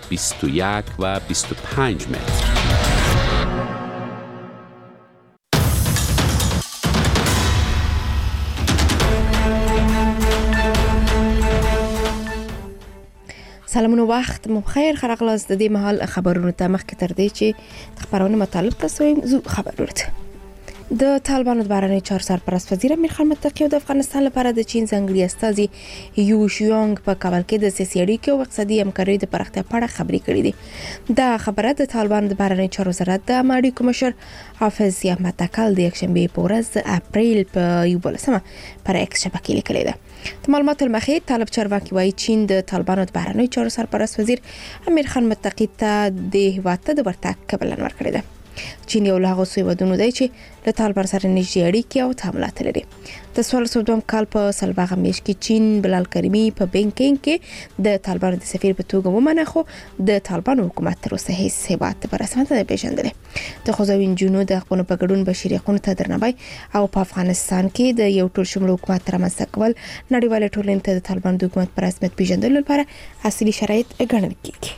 21 و 25 متر. سلامونه وخت مو بخیر خرقلاس د دې مهال خبرونو ته مخکې تر دې چې خبرونه مطالب تاسو زو خبرونه د طالبانو د بهرنیو چارو سرپرست وزیر امیر خان متقی د افغانستان لپاره د چین ځانګړي استازي یو شیونګ په کابل کې د سیاسي اړیکو او اقتصادي همکارۍ د پراختیا په اړه خبرې کړې دي. دا خبره د طالبانو د بهرنیو چارو وزارت د اماري کمشر حافظ احمد تکل د یکشنبه په ورځ د اپریل په 11 پر ایکس شبکې لیکلې ده. د معلوماتو لمخې طالب چارواکي وايي چین د طالبانو د بهرنیو چارو سرپرست وزیر امیر خان متقی ته د هیواد ته د ورتګ قبول ورکړی ده. چین یو له هغو هیوادونو دی چې له طالبان سره نږدې اړیکې او تعاملات لري. د 2002 کال په سلواغه میاشت کې چین بلال کریمی په بینکینګ کې د طالبانو د سفیر په توګه ومنه، خو د طالبانو حکومت تر اوسه هیڅ هیواد په رسمیت نه پیژندل. د خوځوین جنو د حقوقو په ګډون بشري حقوقو ته درناوی او په افغانستان کې د یو ټول شمول حکومت رامنځته کول نړیوال ټولنې ته د طالبانو د حکومت په رسمیت پیژندلو لپاره اصلي شرایط ګڼل کیږي.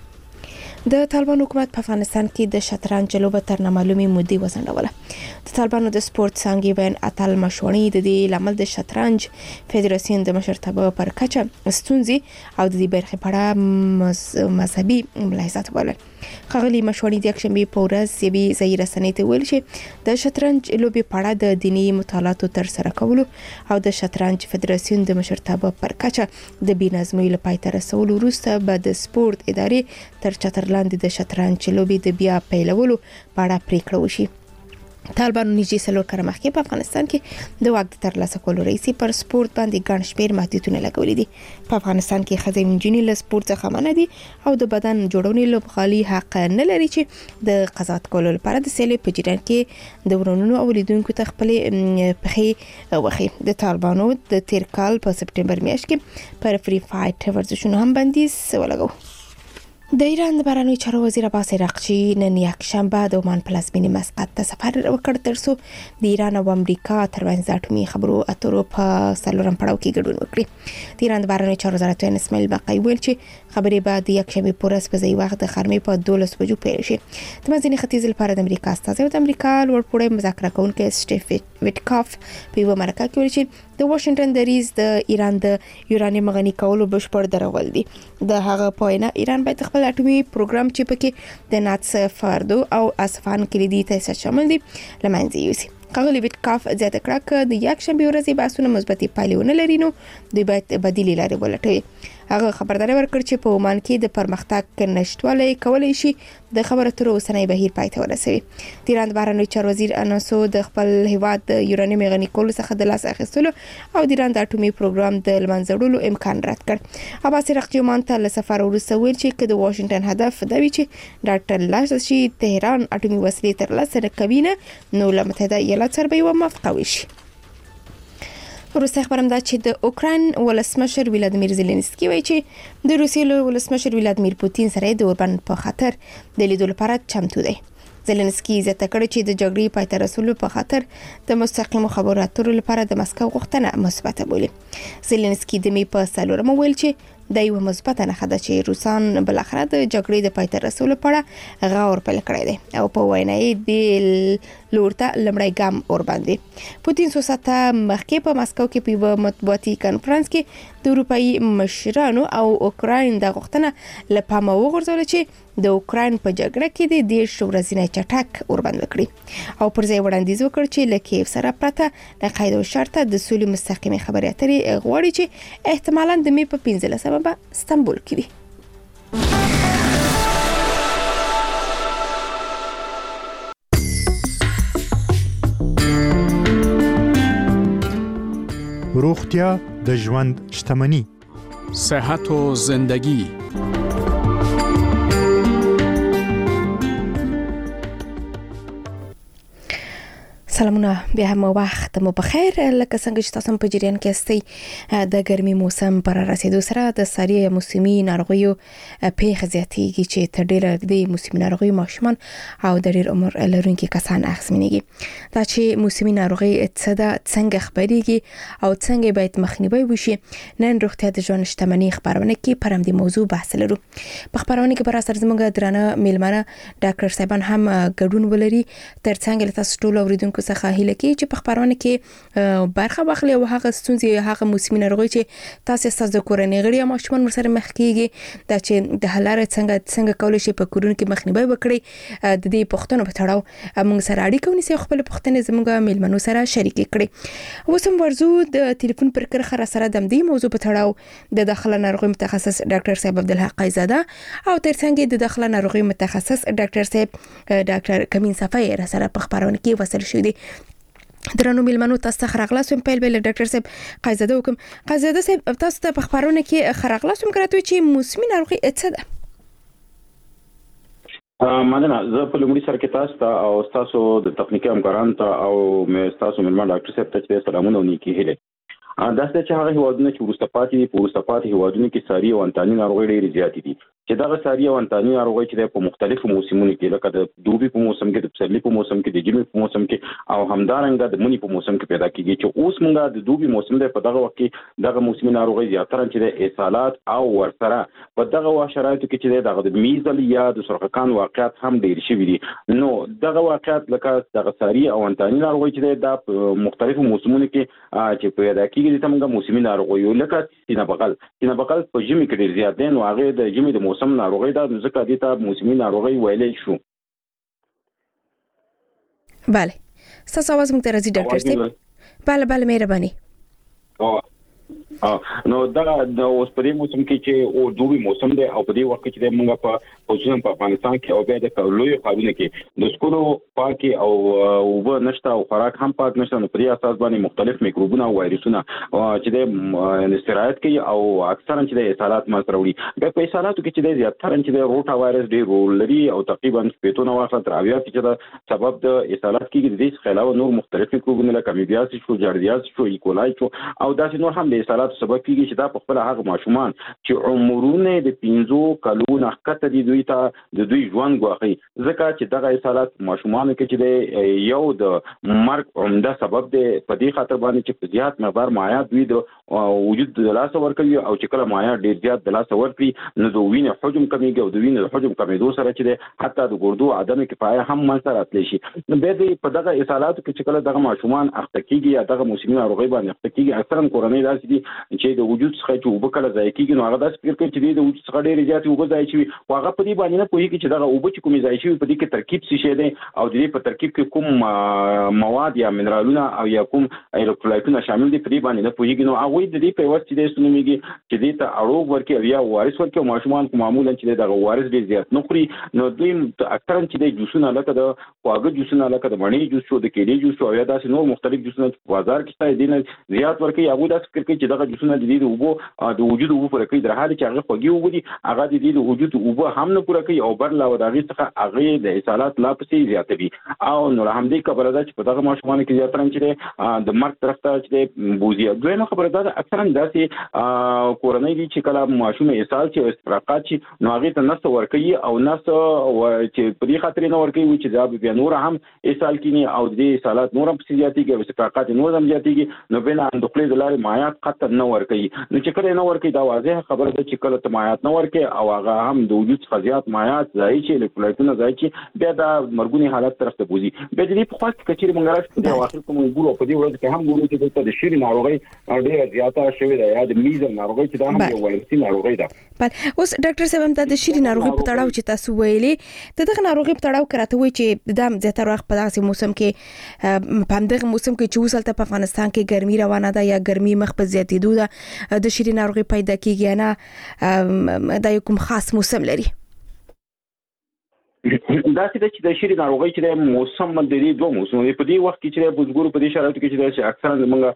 د طالبانو حکومت په افغانستان کې د شطرنج لوبه تر نامعلومې مودې وځنډوله. د طالبانو د سپورت څانګې وین اتل مشوړی د دې لامل د شطرنج فدراسیون د مشرتابه پر کچه ستونزې او د دې برخې په اړه مذهبي ملاحظات ولرل. خغلی مشوړی د یکشنبه په ورځ یوې ځای رسنۍ ته ویل چې د شطرنج لوبې په اړه د دینی مطالعاتو تر سره کولو او د شطرنج فدراسیون د مشرتابه پر کچه د بېنظمۍ لپاره تر رسولو وروسته به د سپورت ادارې تر چتر لاندې د شطرنج لوبې د بیا پیلولو په اړه پریکړه وشي. طالبانو نږدې څلور کاله مخکې په افغانستان کې د واک د ترلاسه کولو رئیسي پر سپورت باندې ګڼ شمېر محدودیتونه لګولي دي. په افغانستان کې ښځې نجونې له سپورت څخه منع دي او د بدن جوړونې لوبغالي حق نه لري چې د قضاوت کولو لپاره د سیلې په جریان کې د ورونو او لیدونکو ته خپلې پښې وخی. د طالبانو د تیر کال په سپټمبر میاشت کې پر فری فایټ ورزشونو هم بندیز ولګاو. د ایران د بهرنیو چارو وزیر عباس عراقچي نن یکشنبه د عمان پلازمینې مسقط ته سفر وکړ ترڅو د ایران او امریکا ترمنځ د اټومي خبرو اترو په څلورم پړاو کې ګډون وکړي. د ایران د بهرنیو چارو وزارت اسماعیل باقی ویل چې خبرې به د یکشنبه په ورځ په ځای وخت د خرمې په 12 بجو پیل شي. د منځني ختیځ لپاره د امریکا استازي او د امریکا لوړپوړی مذاکره کوونکی سټیف ویټکاف په یو مرکه کې ویل چې د واشنگټن دریځ د ایران د یورانیم غني کولو بشپړ درول دي. د هغه په وینا ایران باید خپل اټومي پروګرام چې پکې د ناتس فاردو او اصفهان کلیدي تاسیس شامل دي لمنځه یوسي. قاغلی ویټکاف زیاته کړه چې د یکشنبه ورځې بحثونه مثبتې پایلې ونه لري نو دوی باید بدیلې لارې ولټوي. هغه خبرداري ورکړ چې په عمان کې د پرمختګ نشټوالی کولای شي د خبرو تر اوسنۍ بهیر پای ته ورسوي. د ایران بهرنیو چارو وزیر اناسو د خپل هیواد د یورانیم غني کولو څخه د لاس اخیستلو او د ایران د اټومي پروګرام د لمنځه وړلو امکان رد کړ. عباس عراقچي عمان ته له سفر وروسته ویل چې د واشنگټن هدف دا وی چې ډاکټر لاشي تهران اټومي وسلې ترلاسه کوي نه نو له متحده ایالات سره به موافقه وشي. روسي خبرم دا چې د اوکراین ولسمشر ولادیمیر زيلنسکي وایي چې د روسي ولسمشر ولادیمیر پوتین سره د اوربان په خاطر د لیدلو لپاره چمتو دی. زيلنسکي زیاته کړه چې د جګړې پای ته رسولو په خاطر د مستقیم خبرو اترو لپاره د مسکو غوښتنه مثبته بولي. زيلنسکي د می په سالورم ویل چې د یو مثبت نه خده چې روسان بل اخر د جګړې د پای ته رسولو لپاره غور پیل کړی دی او په وینا یې د لورته لمړی ګام اور باندې. پوتین سوساته مخکې په مسکو کې په مطبوعاتي کانفرنس کې د اروپאי مشرانو او اوکراین د غوښتنه لپاره وغورځول چې د اوکراین په جګړه کې د دې شورزینې چټک اور باندې وکړي او پر ځای وړاندیز وکړ چې لکه سره پرته د قید او شرط د سولې مستقیمه خبرې اترې غواړي چې احتمالاً د می په 15 په استانبول کې وي. روغتیا د ژوند شتمني. صحت و زندگی. سلامونه بیا هم وخت مو بخیر. لکه څنګه چې تاسو په جریان کې استئ د ګرمي موسم پر رسیدو سره د ساري موسمي ناروغیو پیښ زیاتېږي چې تر ډیره د موسمي ناروغیو ماشومان او د ډیر عمر لرونکي کسان اغېزمنېږي. دا چې موسمي ناروغي څنګه خبرېږي او څنګه باید مخنیوي وشي، نن روغتیا د ژوند شتمنۍ خبرونه کې پر همدې موضوع بحث لرو. په خبرونه کې پر اثر زموږ درانه میلمانه ډاکټر صاحبان هم ګډون ولري. ترڅنګ له تاسو ټول اوریدونکو څخه هیله کوي چې په خبرونه کې برخه واخلي او هغه ستونزې هغه موسمي ناروغي چې تاسو د کورنۍ غړي او ماشومان سره مخ کیږي دا چې د حلاره څنګه کولای شي په کورونو کې مخنیوي وکړي، د دې پوښتنو په تړاو موږ سره اړیکه ونیسي، خپل پوښتنې زموږ میلمنو سره شریک کړي. اوس هم ورزو د ټلیفون پر کرخه سره د دې موضوع په تړاو د داخله ناروغي متخصص ډاکټر صاحب عبدالحق قیزاده او ترڅنګ د داخله ناروغي متخصص ډاکټر صاحب ډاکټر کمین صفای را سره په خبرونه کې وصل شو دي. درنو میلمنو تاسو ته خراغلاسم پیل بل ډاکټر صاحب قیزاده وکم. قیزاده صاحب تاسو ته په خبرونه کې خراغلاسم کراته چې موسمي ناروغي څه ده؟ مننه. زه په لومړي سر کې تاسو ته او تاسو د تخنیکی همکارانو ته او تاسو میلمن ډاکټر صاحب ته سلامونه ونیکي هله. دا چې هغه هیوادونه چې وروسته پاتې هیوادونه کې ساري او انتاني ناروغي ډېرې زیاتې دي، چې دا ساري او انتاني ناروغي چې په مختلفو موسمونو کې لکه د دوبي په موسم کې، د پسرلي په موسم کې، د ژمي په موسم کې او همدارنګه د مني په موسم کې پیدا کیږي. چې اوس موږ د دوبي موسم د په دغه وخت کې دغه موسمي ناروغي زیاتره چې د اسهالات او ورسره په دغه شرایطو کې چې دغه میزل یا د سرخکان واقعات هم ډېر شوي دي. نو دغه واقعات لکه دغه ساري او انتاني ناروغي چې د مختلفو موسمونو کې چې پیدا کیږي د تمګه موسمي ناروغي لکه سینه بغل په ژمي کې ډېر زیات دي، نو هغه د ژمي د موسم ناروغي دا ځکه دي ته موسمي ناروغي ویلې شو. بله ستاسو आवाज موږ ته راځي ډاکټر صاحب. بله مهرباني. نو دا د اوس په دې موسم کې چې او دوبي موسم دی او په دې وخت کې موږ په افغانستان کې او بیا د لوی ښارونو کې د سکولو پاکي او اوبه نشته او خوراک هم پاک نشته، نو په دې اساس باندې مختلف میکروبونه او وایرسونه چې د استراحت کوي او اکثرا چې د اسهالات منځ راوړي. بیا په اسهالاتو کې چې د زیاتره چې د روټا وایرس ډېر رول لري او تقریبا 15 تر 20 چې د سبب د اسهالات کې د دې خلاف نور مختلف میکروبونه لکه امیبیاسیس شو، جاردیاس شو، ایکولای شو او داسې نور هم د اسهالات سبب کیږي چې دا په خپل هغه ماشومان چې عمرونه د 15 کلونو ښکته دي دوی ته د دوی ژوند غواخي، ځکه چې دغه اسهالات ماشومان کې چې یو د مرګ عمده سبب دی. په دې خاطر باندې چې په زیات مقدار مایعات دوی د وجود د لاس ورکوي او چې کله مایعات ډیر زیات د لاس ورکړي نو د وینې حجم کمیږي او د وینې د حجم کمیدو سره چې حتی د ګردو عدم کفایه هم منځ راتلی شي. نو به د په دغه اسهالاتو کې چې کله دغه ماشومان اخته کیږي یا دغه موسمي ناروغي باندې اخته کیږي، اکثرا کورنۍ داسې دي چې د وجود څخه چې وبو کله ځای کیږي نو هغه داسې فکر کوي چې د وجود څخه ډېر زیات وبو ځای شي او هغه په دې باندې نه پوهیږي چې دغه وبو چې کومې ځای شي په دې کې ترکیب څه شی دی او د دې په ترکیب کې کوم مواد یا منرالونه او یا کوم الکترولایټونه شامل دي په دې باندې نه پوهیږي. نو هغه د دې په واسطه چې سنوميږي چې دې ته اړوب ورکي او یا وارث ورکي او ماشومان معمولا چې دغه وارث ډېر زیات نخري، نو دوی اکثرا چې د جوسونه لکه د خواږه جوسونه لکه د مڼې جوس او د کېلې جوس او یا داسې نور مختلف جوسونه په بازار کې شته دي نه زیات ورکي. هغه داسې فکر کوي چې دغه جوسونه د دې وبو د وجود وبو پر کوي، در حال چې هغه خوږي وبو دي هغه د دې وجود وبو هم نه پوره کوي او بر لا وداغي څخه هغه د اسهالات لا پسې زیاتوي او نو همدې خبره ده چې په دغه ماشومان کې زیاتره چې د مرګ طرف ته چې بوزي. دویمه خبره ده اکثرا داسې کورنۍ دي چې کله ماشوم اسهال چې استراقات چې نو هغه ته نس ورکوي او نس چې په دې خاطر نه ورکوي چې دا بیا نور هم اسهال کینی او د اسهالات نور هم زیاتېږي او استراقات نور هم زیاتېږي، نو بل اندوخلي د لارې مایعات خطر نه ورکوي. نو چې کله نه ورکوي دا واضح خبره ده چې کله ته مایعات نه ورکوي او هغه هم د وجود څخه زیات مایعات ځای چې الکترولایټونه ځای چې بیا دا مرګونی حالت طرف ته بوزي. بیا د دې په خاص کچېر مونږ راځو په اخر کوم ګورو په دې ورځ کې هم ګورو چې د شری ناروغي ډېره زیاته شوې ده یا د میزل ناروغي چې دا هم یو وایرسي ناروغي ده. بله اوس ډاکټر صاحب هم د شری ناروغي په تړاو چې تاسو ویلي دغه ناروغي په تړاو کراته وي چې د زیاتره وخت په داسې موسم کې په همدغه موسم کې چې وسلته په افغانستان کې ګرمي روانه ده یا ګرمي مخ په زیاتېدو ده د شری ناروغي پیدا کیږي نه دا یو کوم خاص موسم لري؟ دا چې د شری ناروغي چې د موسم د دې دوه موسمونو په دې وخت کې چې بزګورو په دې شرایطو کې چې اکثرا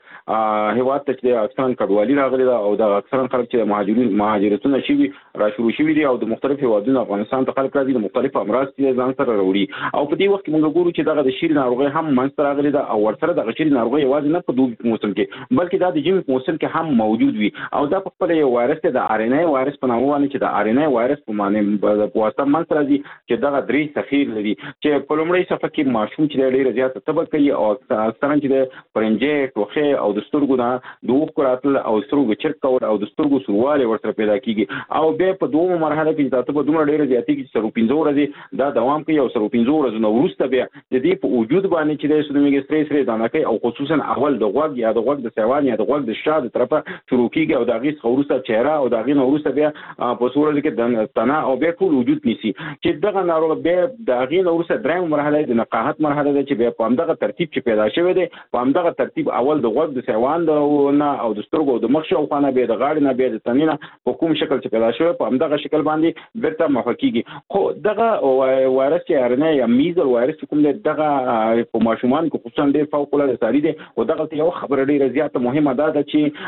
موږ هیواد ته چې اکثرا کډوالي راغلي دا او د اکثرا خلک چې مهاجرتونه شوي را شروع شوي دي او د مختلفو هیوادونو افغانستان ته خلک راځي د مختلفو امراض چې ځان سره راوړي او په دې وخت کې موږ ګورو چې دغه د شری ناروغي هم منځ راغلي دا او ورسره د شری ناروغي یوازې نه په دوه موسم کې بلکې دا د ژمي په موسم کې هم موجود وي او دا په خپل یو وایرس د آر ان اي وایرس په نامه باندې چې د آر ان اي وایرس په معنی په واسطه منځ راځي چې دغه درې صفیر لري چې په لومړی صفحه کې ماشوم چې ډېر زیات تبه کوي او اکثرا چې د پرنجې ټوخه او د سترګو د دوه راتل او سترګو چرک کول او د سترګو سرواله ورسره پیدا کیږي او به په دوه مرحله کې د تبه دومره ډېر زیاتې کې سره 15 ورځې دا دوام کوي او سره 15 ورځې نو وروسته به د دې په وجود باندې چې د سودمیګ سټریس دانه کوي او خصوصا اول د غوږ یا د غوږ د سیوان یا د غوږ د شا د طرفه شروع کیږي او د غیس خورسته چهره او د غین وروسته بیا په صورت کې د تنا او به ټول وجود نیسي چې دغه ناروغ به د غین وروسته درېم مرحله د نقاهت مرحله ده چې به په همدغه ترتیب چې پیدا شوی دی په همدغه ترتیب اول د غوږ د سیوان نه او د سترګو د مخ شاوخوا نه به د غاړې نه به د تنې نه په کوم شکل چې پیدا شوی په همدغه شکل باندې بیرته محققيږي خو دغه وایرس چې ارنه یا میزل وایرس کوم دغه په ماشومان کې خصوصا ډېر فوق العاده ساري دی او دغه یو خبره ډېره زیاته مهمه ده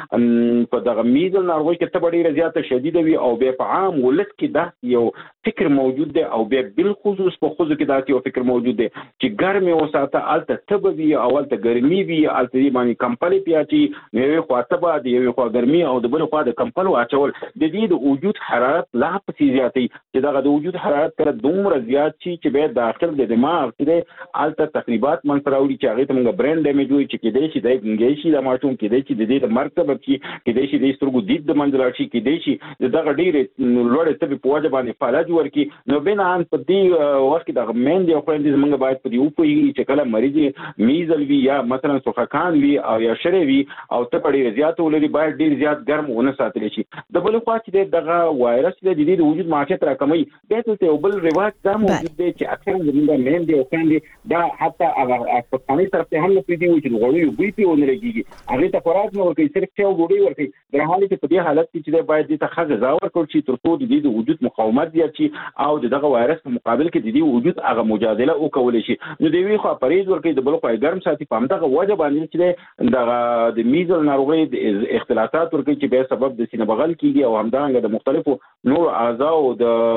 چې په دغه میزل ناروغي کې ته ډېره زیاته شدیده وي او به په عام ولس کې دا یو فکر موجود دی او به بالخصوص په خوځو کې دا یو فکر موجود دی چې ګرمي وساته الته تبوي او الته ګرمي وي الته دی باندې کمپلي پیاچی نو خو تبه دی یو خو ګرمي او د بل خو د کمپلو اچول د دې د وجود حرارت لا پسې زیاتې چې دغه د وجود حرارت کله دومره زیات شي چې به داخل د دماغ کې الته تقریبات منځراوړي چې هغه ته موږ برین ډیمیج وي چې کېدای شي د ګنګي شي د ماشوم کېدای شي د دې د مرګ سبب شي کېدای شي د سترګو دید د منځ راشي کېدای شي دغه ډېر لوړ تبي په وجه باندې فلج ورکی نو بنا ان په دې وخت کې د مین دی خو دې موږ باید په دې وپوهیږي چې کله مریض میزل وي یا مثلا سوخکان وي او یا شری وي او ته په ډېر زیات ولري باید ډېر زیات ګرم ونه ساتل شي د بل خوا چې دغه وایرس د دې د وجود معافیت راکمي به ته بل رواج دا موجود دی چې اکثر زموږ مین دی او کاندي دا حتی هغه پاکستاني طرف ته هم نه پریدي و چې غوړي وي په ونه لګيږي هغه ته خوراک نه ورکوي صرف چې غوړي ورکوي د حالت په دې حالت کې چې باید د تخغ زاور کول شي تر څو د دې د وجود مقاومت زیات شي او دغه وایرس په مقابل کې د دې وجود هغه مجادله وکول شي نو دی وی خو پریز ورکوي د بل خو ګرم ساتي په همدغه وجه باندې چې دغه د میزل ناروغي د اختلاطات ورکوي چې به سبب د سینه بغل کیږي او همدارنګه د مختلفو نور اعضاء او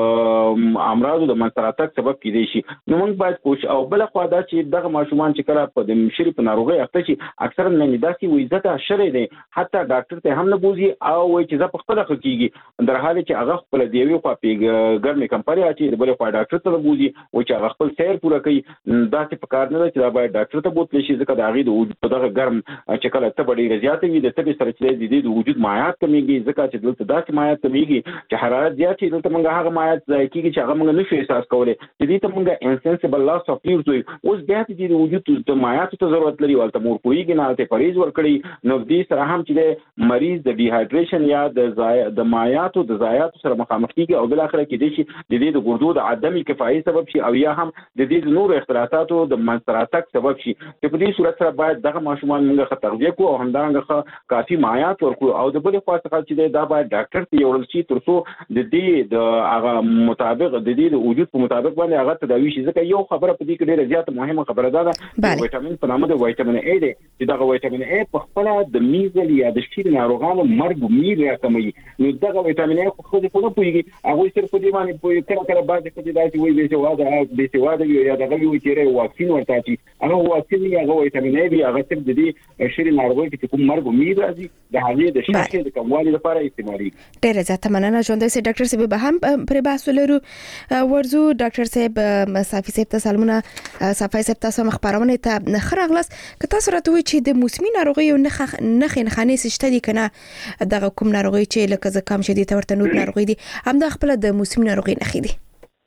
د امراض د منځراتک سبب کیدی شي نو موږ باید کوشش او بل خو دا چې دغه ماشومان چې کله په د شری په ناروغي اخته شي اکثرا نه داسي وي ځکه شری دی حتی ډاکټر ته هم نه بوزي او وایي چې زه په خپل کېږي در حال چې هغه خپل دیوي خو په ګرمه کمپنی اچي د بل خو ډاکټر ته بوزي او چې هغه خپل سیر پوره کوي دا څه په کار نه چې دا باید ډاکټر ته بوتل شي ځکه دا غي د وجود په دغه ګرم چې کله ته ډېر زیات وي د تبي سره چې د وجود مایعات کمیږي ځکه چې دلته داسې مایعات کمیږي چې حرارت زیات شي دلته موږ هغه مایعات ځای کېږي چې هغه موږ نشو احساس کولای چې دې ته موږ انسنسبل لاس اف فلویډز وي اوس بیا چې د وجود د مایعات ته ضرورت لري ولته مور کویږي نه ته پریز ورکړي نو دې سره هم چې مریض د ډیهایډریشن یا د مایعاتو د ضایعاتو سره مخامخ کیږي او بل اخر کې دې شي د دې د ګردو د عدمي کفایي سبب شي او یا هم د دې د نور اختلاطاتو د منځراتک سبب شي چې په دې صورت سره باید دغه ماشومان موږ تغذیه کوو او همدارنګه کافي مایعات ورکړو او د بل خوا څخه چې دا باید ډاکټر ته یوړل شي تر څو د دې د هغه مطابق د دې د وجود په مطابق باندې هغه تداوي شي ځکه یو خبره په دې کې ډېره زیاته مهمه خبره ده ویټامین په نامه د ویټامین ای دی چې دغه ویټامین ای په خپل د میزل یا د شیر ناروغانو مرګ میر راکمي نو دغه ویټامین ای خو د خپل پویږي هغه صرف دې باندې پوي کله بعد کې داسې وي به سواده یا دغه وی چې واکسین ورته شي هغه واکسین یا هغه ویټامین ای دی هغه صرف د دې شیر ناروغي کې کوم مرګ میر راځي د هغې د شیر د کموالي لپاره استعمالي ډېر زیاته مننه ژوندۍ سي ډاکټر صاحب به هم پر بحث ولرو ورزو ډاکټر صاحب صافي صاحب ته سلامونه صافي صاحب تاسو مخبرونه ته خرغلس که تاسو راته وی چې د موسمي ناروغي او نخ خانې شته دي کنه دغه کوم ناروغي چې لکه زکام شدید ورته نور ناروغي دي هم د خپل د موسمي ناروغي نخې دي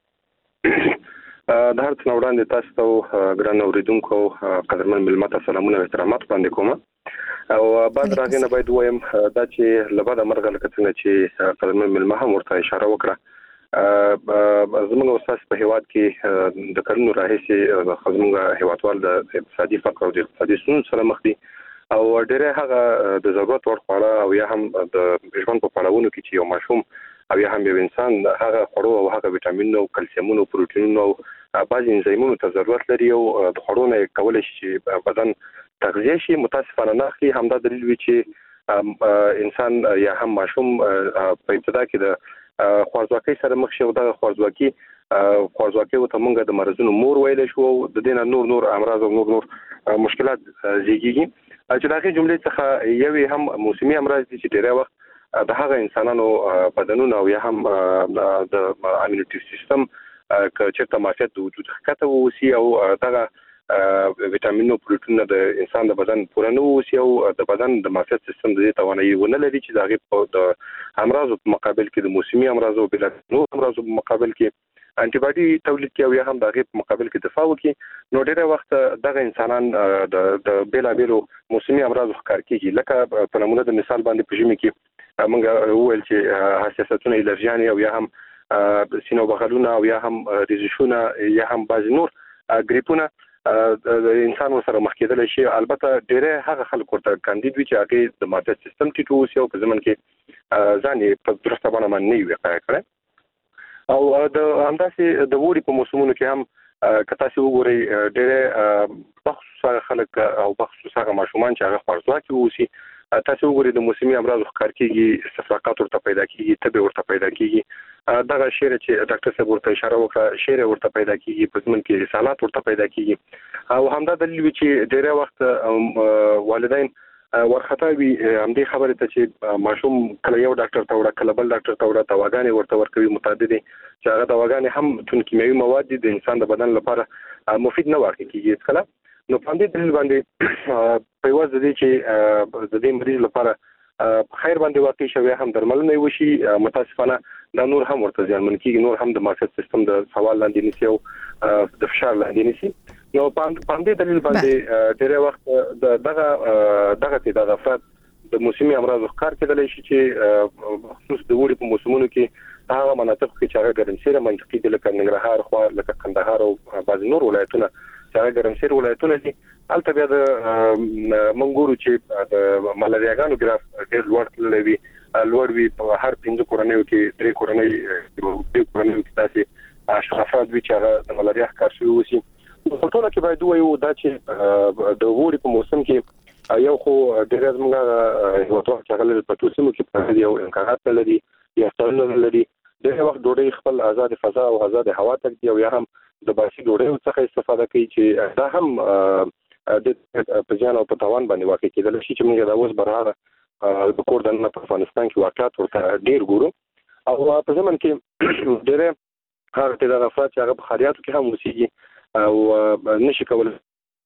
د هر څه وړاندې تاسو ته ګران اوریدونکو قدرمن ملمت سلامونه او احترامات وړاندې کوم او بعد راغنه باید وایم دا چې لبا د مرګ لکه څنګه چې قدرمن ملمه هم ورته اشاره وکړه زموږ استاد په هیواد کې د کلونو راهیسې زموږ هیوادوال د اقتصادي فقر او د اقتصادي ستونزو سره مخ دي او ډېر هغه د ضرورت وړ خواړه او یا هم د ژوند په پړاوونو کې چې یو ماشوم او یا هم یو انسان هغه خوړو او هغه ویټامین او کلسیم او پروتین او بعض انزایمونو ته ضرورت لري او د خوړو نه کولای شي بدن تغذیه شي. متاسفانه نه اخلي. همدا دلیل وی چې انسان یا هم ماشوم په ابتدا کې د خوارځواکۍ سره مخ شي او د خوارځواکۍ او تمنګ د مرزونو مور ویل شو د دینه نور امراض او نور مشکلات زیږیږي چې دغه جملې څخه یو هم موسمي امراض دي چې ډېر وخت د هغه انسانانو بدنونو او یا هم د امینیټي سیستم چې تماشات د وجود ښکته ووسی او دغه ویټامین او پروتین د انسان د بدن پوره نه ووسی او د بدن د معافیت سیستم د توانایي ونه لري چې دغه د امراض په مقابل کې د موسمي امراض او بل نور امراض په مقابل کې انټي باډي تولید کوي او یا هم دغه په مقابل کې دفاع وکړي. نو ډېر وخت دغه انسانان د بیلابیلو موسمي امراض ښکار کیږي. لکه په نمونه د مثال باندې په ژمي کې موږ وویل چې حساسیتونه الرجیان او یا هم سینو بغلونه او یا هم ریزشونه یا هم بعض نور ګریپونه د انسان سره مخ کېدل شي. البته ډېر هغه خلک ورته کاندید وي چې هغه د معافیت سیستم ټیټ ووسی او په زمن کې ځان په درسته باندې باندې وقایع کړي او د همداسې د ووري په موسمونو کې هم کتا چې وګوري ډېر بخصوص خلک او بخصوص هغه ماشومان چې هغه خوارځواکي ووسی تاسو وګورئ د موسمي امراض ښکار کیږي استفراقات ورته پیدا کیږي تبه ورته پیدا کیږي دغه شعر چې ډاکټر صاحب ورته اشاره وکړه شعر ورته پیدا کیږي په ځمن کې رسالات ورته پیدا کیږي او همدا دلیل چې ډېر وخت والدین ورخطاوي همدې خبره ته چې ماشوم کله یو ډاکټر ته وړه کله بل ډاکټر ته وړه دواګانې ورته ورکوي متعدد چې هغه دواګانې هم چون کیمیاوي مواد دي د انسان د بدن لپاره مفید نه واقع کیږي کله. نو په دې دلیل باندې په واسطه دي چې د دې مریض لپاره خیر باندې واقع شوی هم درملنه وشي. متاسفانه دا نور هم ورته ځانمن کیږي نور هم د معافیت سیستم د سوال لاندې نشي او د فشار لاندې نشي. نو په دې دلیل باندې ډېر وخت دغه افراد د موسمي امراض ښکار کېدلی شي چې خصوص د وړي په موسمونو کې هغه مناطق کې چې هغه ګرمسیره منطقې دي لکه ننګرهار خو لکه کندهار او بعض نور ولایتونه چې هغه ګرمسیر ولایتونه دي هلته بیا د منګورو چې د ملارياګانو ګراف ډېر لوړ وي په هر 5 کورنیو کې 3 کورنیو کې تاسو اشخاص وی چې هغه د ملاریا ښکار شوی وسی. په ټول کې باید وایو دا چې د ووري په موسم کې یو خو ډېر زموږ یو ټول چې هغه په توسمو کې په یو امکانات لري یا څلور لري ډېر وخت ډوډۍ خپل آزاد فضا او آزاد هوا ته دی او یا هم د باسي ډوډۍ څخه استفاده کوي چې دا هم د پجان او په توان باندې واقع کېدل شي چې موږ دا اوس برابر د کوردن په افغانستان کې واقعات ورته ډېر ګورو او په زمن کې ډېر هغه د افراد چې هغه په خاریاتو کې هم وسیږي او نشي کولای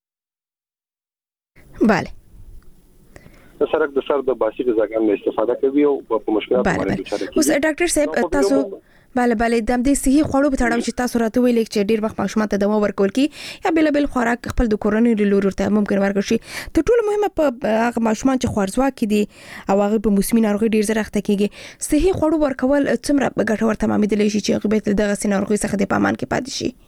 bale د سرک د سر د باسي غذاګانو استفاده کوي او په مشکلات باندې اوس ډاکټر صاحب تاسو bale د دې صحي خوړو په تړاو چې تاسو راته ویل چې ډیر وخت ماشومان ته دوا ورکول کی یا بل خوراک خپل د کورونی لور ورته ممکن ورکړي شي ته ټول مهمه په هغه ماشومان چې خوارځواکي دي او هغه په موسمي ناروغي ډیر زره اخته کیږي صحي خوړو ورکول څومره ګټور تمامېدل شي چې هغه به دغه سيناروغي څخه د پامان کې پاتې شي.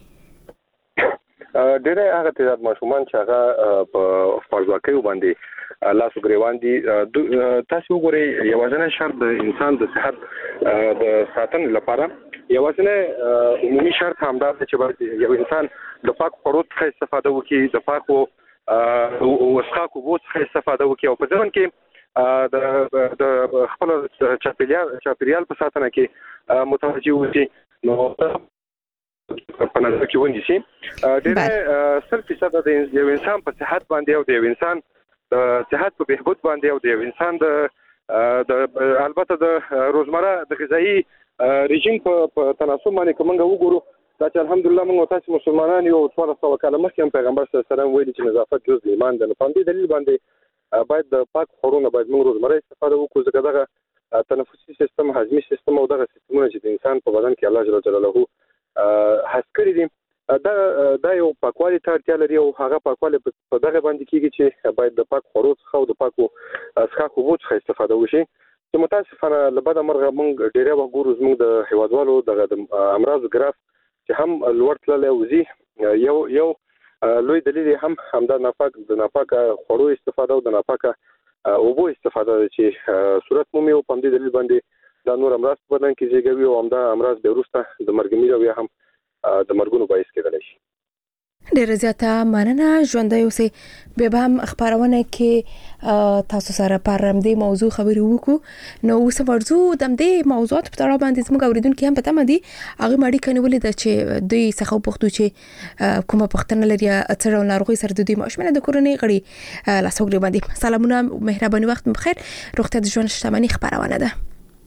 ډېر هغه تعداد ماشومان چې هغه په خوارځواکۍ باندې لاسو ګریوان دي تاسو وګورئ یوازینی شرط د انسان د صحت د ساتنې لپاره یوازینی عمومي شرط همدا دی چې یو انسان د پاک خوړو څخه استفاده وکړي د پاکو وسخاکو بو څخه استفاده وکړي او په ځمن کې د خپل چاپیریال په ساتنه کې متوجه وي. نو په نظر کې ونیسي ډېر 100% د یو انسان په صحت باندې او د یو انسان صحت په بهبود باندې او د یو انسان د البته د روزمره د غذایی رژیم په تناسب باندې کومه وګورو دا چې الحمدلله موږ تاسو مسلمانان یو 1400 کاله مخکې پیغمبر صلی الله علیه وسلم ویلي چې نظافت جز د ایمان ده. په دې دلیل باندې باید د پاک خورونه باید موږ روزمره استفاده وکړو ځکه دغه تنفسي سیستم هضمي سیستم او دغه سیستمونه چې د انسان په بدن کې الله جل جلاله حسکري دي دا یو پاکوالي ته اړتیا لري او هغه پاکوالي په دغه باندې کېږي چې باید د پاک خوړو څخه او د پاکو څښاکو بو څخه استفاده وشي. چې متاسفانه لبدا مرغه موږ ډېر وګورو زموږ د هیوادوالو دغه امراض ګراف چې هم لوړ تللی وزي یو لوی دلیل هم همدا ناپاک خوړو استفاده او د ناپاکه اوبو استفاده چې صورت مومي او په دې دلیل باندې دا نور امراض بدن کې زیږوي او همدا امراض به وروسته د مرګ او یا هم د مرګونو باعث کېدلی شي. ډیره زیاته مننه ژوندۍ اوسې. بیا به هم خبرونه کې تاسو سره پر دې موضوع خبرې وکړو. نو اوس ورځو د دې موضوعات په اړه باندې زموږ اوریدونکو هم پته مدي هغه ماړي کنيولې د چې دوی څخه پوښتو چې کومه پښتنه لري اڅړو ناروغي سره د دې ماشمنه د کورنۍ غړي لاسوګړي باندې. سلامونه، مهرباني، وخت بخیر. روغتیا د ژوند شتمنۍ خبرونه ده.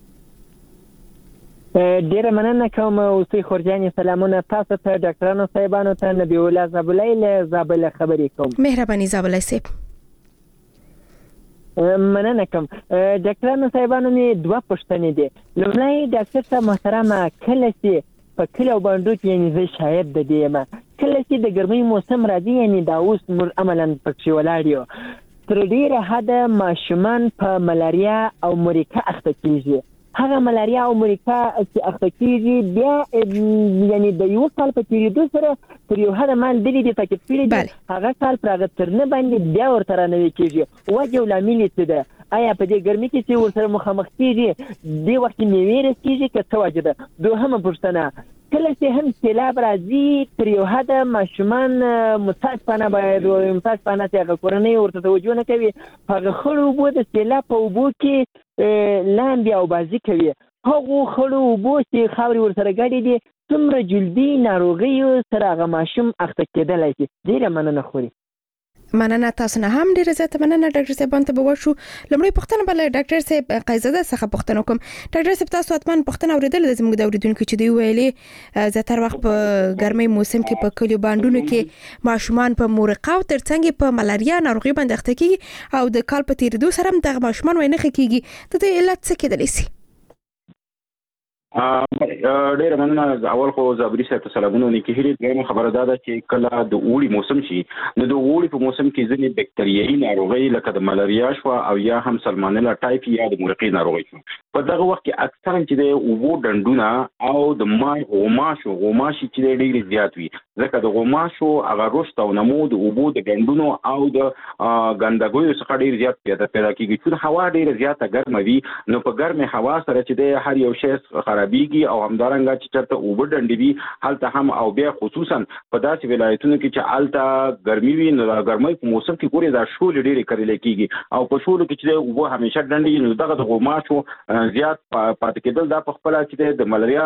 ډیره مننه کوم اوسې خورجاني. سلامونه تاسو ته، ډاکټرانو صاحبانو ته، نبی الله زابلای له زابل خبرې کوم. مهرباني زابلای صاحب. مننه کوم. ډاکټرانو صاحبانو مې دوه پوښتنې دي. لومړی ډاکټر صاحب محترمه، کله چې په کلیو باندې کې یعنی زه شاید د دې ما کله چې د ګرمۍ موسم راځي یعنی دا اوس نور عملاً پکې ولاړ یو تر ډیره حده ماشومان په ملاریا او مریکا اخته کیږي. هغه ملاریا او مریکا چې اخته کیږي بیا یعنی د یو کال په تیریدو سره تر یو حده مال د دې تاکید کړی هغه کال پرغه تر نه باندې بیا ورته نه کیږي. وجه لامل څه ده؟ آیا په دې ګرمۍ کې چې ورسره مخامخ کیږي د وخت میوې رسیږي که څه وجه ده؟ دوهمه پوښتنه، کله چې هم سیلاب راځي تر یو حده ماشومان متاسفانه باید متاسفانه چې هغه کورنۍ ورته توجه نه کوي، هغه خړو اوبو د سیلاب په اوبو کې لاندې او بازي کوي. هغه خړو اوبو چې خاورې ورسره ګډې دي څومره جلدي ناروغیو سره هغه ماشوم اخته کېدلی شي. ډېره مننه خوري. مننه تاسو نه هم ډیره زیاته مننه. ډاکټر صاحب ته به وشو. لمړی پښتنه بل ډاکټر صاحب قیزاده څخه پښتنه کوم. ډاکټر صاحب تاسو اتمن پښتنه اوریدل د زموږ د اوریدونکو چې دی ویلې زیاتره وخت په ګرمۍ موسم کې په کلیو باندونو کې ماشومان په مورقه او ترڅنګ په ملاریا ناروغي باندې اخته کیږي او د کال په تیریدو سره هم د ماشومان وینه کیږي. د دې علت څه کېدلی شي؟ ډېر مننه. اول خو زابري صاحب ته سلامونه لیکلي. دغه خبره ده چې کله د اوړي موسم شي نو د اوړي په موسم کې ځینې بکټریايي ناروغي لکه د ملاریا شو او یا هم سالمونیلا ټایپ یا د مورقې ناروغي شو. په دغه وخت کې اکثرا چې د اوبو ډنډونه او د مای غوماشي چې ډېر زیات وي، ځکه د غوماشو هغه رشد او نمو د اوبو د ډنډونو او د ګندګویو څخه ډېر زیات پیدا کیږي. چې هوا ډېر زیاته ګرمه وي نو په ګرمه هوا سره چې د هر یو شی خرابېږي او همدارنګه چې چرته اوبه ډنډې وي هلته هم او بیا خصوصا په داسې ولایتونو کې چې هلته ګرمي وي نو د ګرمۍ په موسم کې ګورې دا شولې ډېرې کرلې کیږي او په شولو کې چې اوبه همیشه ډنډې نو دغه د غوماشو زیات پاتې کېدل دا په خپله چې د ملاریا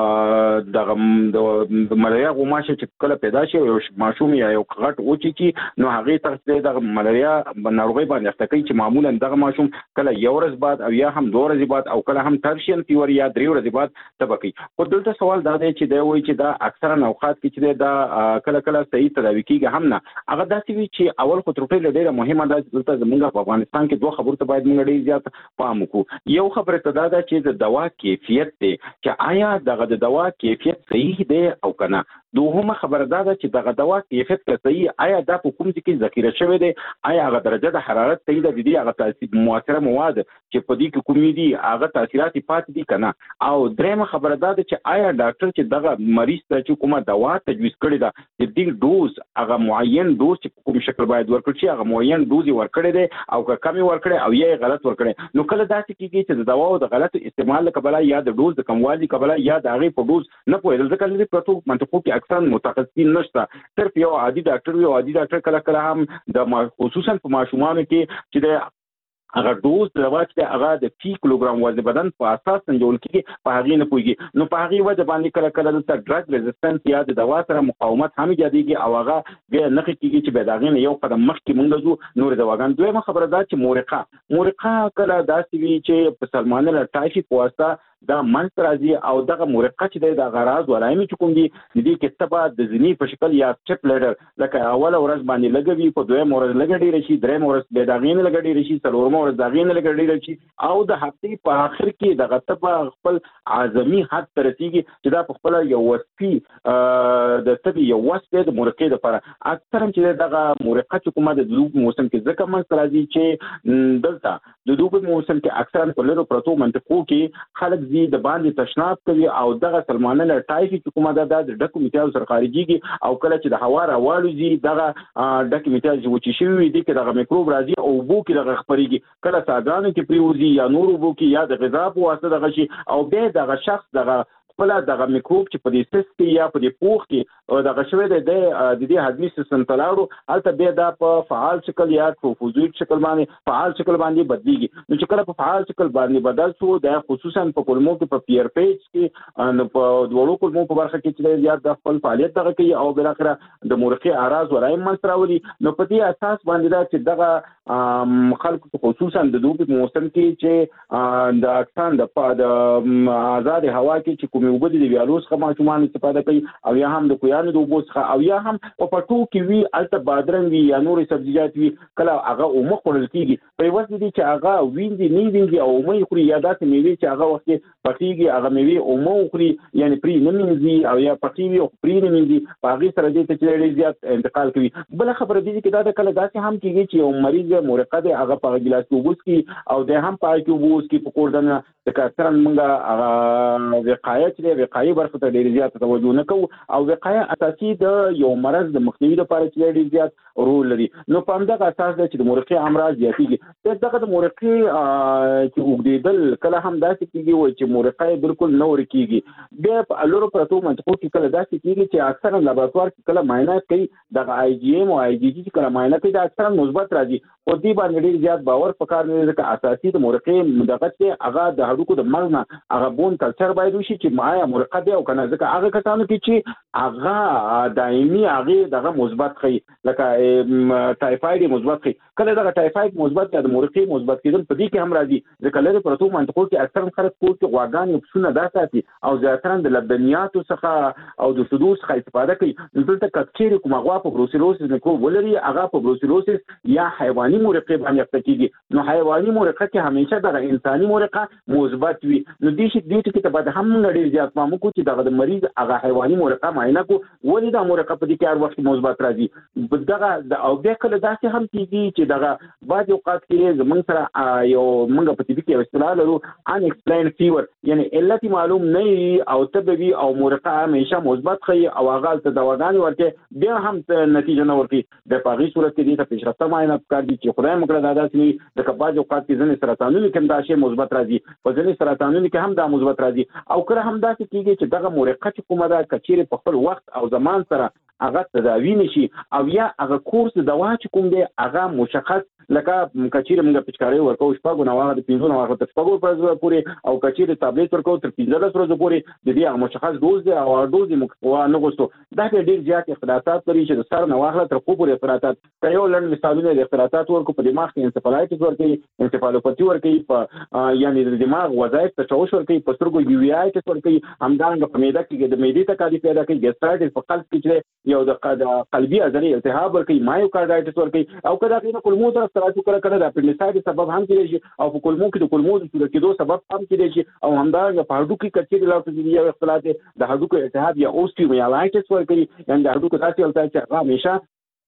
د ملاریا غوماشي چې کله پیدا شي یو ماشوم یا یو غټ اوچي کې نو هغې ته د ملاریا ناروغۍ باندې اخته کوي چې معمولا دغه ماشوم کله یو ورځ بعد او یا هم 2 ورځې بعد او کله هم ترشین فیور یا 3 ورځې بعد تبقي. خو دلته سوال دا دی چې دا وایي چې دا اکثرا اوقات کې چې دا کله کله صحیح تداوي کیږي هم نه. هغه داسې وي چې اول خو تر ټولو ډیره مهمه ده چې دلته زموږ په افغانستان کې دوه خبرو ته باید موږ ډیر زیات پام وکړو. یو خبره ته دا ده چې د دوا کیفیت دی چې آیا دغه د دوا کیفیت صحیح دی او کنه. دوهمه خبره دا ده چې دغه دوا کیفیت که صحیح آیا دا په کوم ځای کې ذخیره شوی دی، آیا هغه درجه د حرارت صحیح ده، د دې هغه تاثیر مؤثره مواد چې په دې کې کومې دي هغه تاثیرات پاتې دي کنه. او درېمه خبره دا ده چې آیا ډاکټر چې دغه مریض ته چې کومه دوا تجویز کړې ده د دې ډوز هغه معین ډوز چې په کوم شکل باید ورکړي شي هغه معین ډوز ورکړي دی او که کم ورکړي او یا غلط ورکړي. نو کله داسې کیږي چې د دواو د غلط استعمال کبله یا د ډوز د کموالي کبله یا د هغې په ډوز نه پوهېدل، ځکه لري پرتو منطقو کې اکثرا متخصصین نشته. صرف یو عادي ډاکټر وي او عادي ډاکټر کله کله هم د خصوصا په ماشومانو کې چې د هغه ډوز د دوا چې هغه د 3 کیلوګرام وزن بدن په اساس سنجول کېږي په هغې نه پوهېږي. نو په هغې وجه باندې کله کله دلته ډرګ ریزسټنس یا د دوا سره مقاومت هم ایجادېږي او هغه بیا نښې کېږي چې بیا د هغې نه یو قدم مخکې موږ ځو نورې دواګانې. دویمه خبره دا چې مورقه کله داسې وي چې په سالمونیلا ټایفي په واسطه دا منځ راځي او دغه مورقه چې دی د غراض ولایم چې کوم دي د دې کې تبه د ځینې په شکل یا چپ لیډر لکه اوله ورځ باندې لګوي، په دویم ورځ لګ ډیره شي، دریم ورځ به دا غین لګ ډیره شي، څلورم ورځ دا غین لګ ډیره شي او د هفتې په اخر کې دغه تبه خپل اعظمي حد ته رسیږي چې دا په خپل یو وسپي د تبه یو وسپي د مورقې لپاره اکثرا چې دغه مورقه چې کومه د دوب موسم کې ځکه منځ راځي چې دلته د دوب موسم کې اکثرا په لرو پرتو منطقو کې خلک زی د باندې تشناب کوي او دغه سلمانله ټایفي کومه د ډکو میټال سره خارجيږي او کله چې د هوا راوالوزي دغه ډکو میټال چې وچی شوی دي کې دغه میکروب راځي او بو کې دغه خبريږي کله ساګانو کې پریوزي یا نور بو کې یا د غذا په واسطه دغه شي او به دغه شخص دغه خپل دغه میکروب چې په دې سیس کې یا په دې پوخ کې دغه شوی د دې هضمي سیستم تلاړو البته به دا په فعال شکل یا فوزویت شکل باندې فعال شکل باندې بدلیږي نو چې کله په فعال شکل باندې بدل شو د خصوصا په کولمو کې په پیر پیج کې نو په دوړو کولمو په برخه کې چې زیات د خپل فعالیت دغه کوي او بل اخره د مورخي اعراض ورایم منځراولي نو په دې اساس باندې دا چې دغه خلکو خصوصا د دوبي موسم کې چې د اکسان د آزاد هوا کې چې وبد دی ویالوس خما چومان استفاده کوي او یا هم د کویانو د وبوس خا او یا هم په پټو کې وی الته بادرنګ وی یا نور سبزیجات وی کله هغه او مخول کیږي په واسطه دي چې هغه ویندي نه ویندي او مې خوري یا داسې میوه چې هغه وخت پټیږي هغه میوه او مو خوري یعنی پری نه مینځي او یا پټیږي او پری نه مینځي په هغه سره دې چې ډېر زیات انتقال کوي بل خبره دي چې دا کله داسې هم کیږي چې یو مریض مورقه دی هغه په ګلاس وبوس کی او د هم پای کې وبوس کی په کوردنه د کارترن منګه وقایه چې وقایي برخه ته ډېر زیات توجه نه کوو او وقایه اساسي د یو مرض د مخنیوي لپاره چې ډېر زیات رول لري نو په همدغه اساس د چې د مورقي امراض زیاتېږي دغه د مورقي چې وګړيدل کله هم داسې کیږي چې مورقي بالکل نه ورکیږي بیا په لورو پرتو منطقو کې کله داسې کیږي چې اکثرا لابراتوار کې کله معاینه کوي د آی جی ایم او آی جی جی کله معاینه کوي دا اکثرا مثبت راځي او دې باندې ډېر زیات باور پکار نه لري چې اساسي د مورقي مدغه چې هغه د هډوکو د مرز نه هغه بون کلچر باید وشي چې مایا مورقه دی او کنه ځکه هغه کسانو کې چې هغه دایمي هغه دغه مثبت خي لکه ټایفاید مثبت خي کله دغه ټایفاید مثبت یا د مورقي مثبت کېدل په دې کې هم راځي ځکه لري پرتو منطقو کې اکثر خلک کور کې غواګان او پسونه داساتي او زیاتره د لبنیاتو څخه او د سدوس څخه استفاده کوي دلته کچېر کوم غوا په بروسیلوسیس نه کو ولري هغه په بروسیلوسیس یا حیواني مورقه باندې اخته نو حیواني مورقه کې همیشه د انساني مورقه مثبت وي نو دې شي دې ټکي ته بعد هم ډېر زیات مامو کو چې دغه مریض هغه حیواني مورقه معاینه کو ولې دا مورقه په دې کې هر وخت مثبت راځي دغه او بیا کله داسې هم کیږي چې دغه بعض اوقات کې زمونږ سره یو موږ په دې کې اصطلاح لرو ان ایکسپلاین فیور یعنی علت معلوم نه او طبي او مورقه همیشه مثبت خي او هغه ته دواګان ورکه بیا هم نتیجه نه ورکي د پاغي صورت کې دې ته پیشرفته معاینه کار دي چې خدای مکړه دا داسې د بعض اوقات کې ځنې سرطانونو کې دا شی مثبت راځي په ځنې سرطانونو کې هم دا مثبت راځي او کله هم داسې کیږي چې دغه مورقه چې کومه ده کچېره په خپل وخت او زمان سره هغه تداوی نشي او یا هغه کورس دوا چې کوم دی هغه مشخص لکه کچېره موږ پچکاري ورکو شپږ نو هغه د 15 نو هغه تر شپږ ورځې پورې او کچېره ټابلیټ ورکو تر 15 ورځې پورې د دې مشخص دوز دی او دوز مکوا نه غوښتو دا ډېر زیات اختلافات لري چې د سر نه واخله تر کوپر اختلافات کيو لن مثالونه د اختلافات ورکو په دماغ کې انسفالایټس ورکي انسفالوپاتي ورکي په یعنی د دماغ وظایف تشوش ورکي په سترګو یو وی آی ټیسټ ورکي همدارنګه په معده کې د معدې تکالیف پیدا کوي ګیسټرایټس په قلب کې یو د قلبي عضلې التهاب ورکي مایوکاردایټس ورکي او کله کې کولمو تر سره کړه د اپنډیسایټس سبب هم کېږي او په کولمو کې د کولمو د صورت کېدو سبب هم کېږي او همدارنګه په هډوکو کې کچېره لاټوزي یو اختلاف د هډوکو التهاب یا اوستیومایلایټس ورکي یعنی د هډوکو تاسو التهاب چې هغه همیشه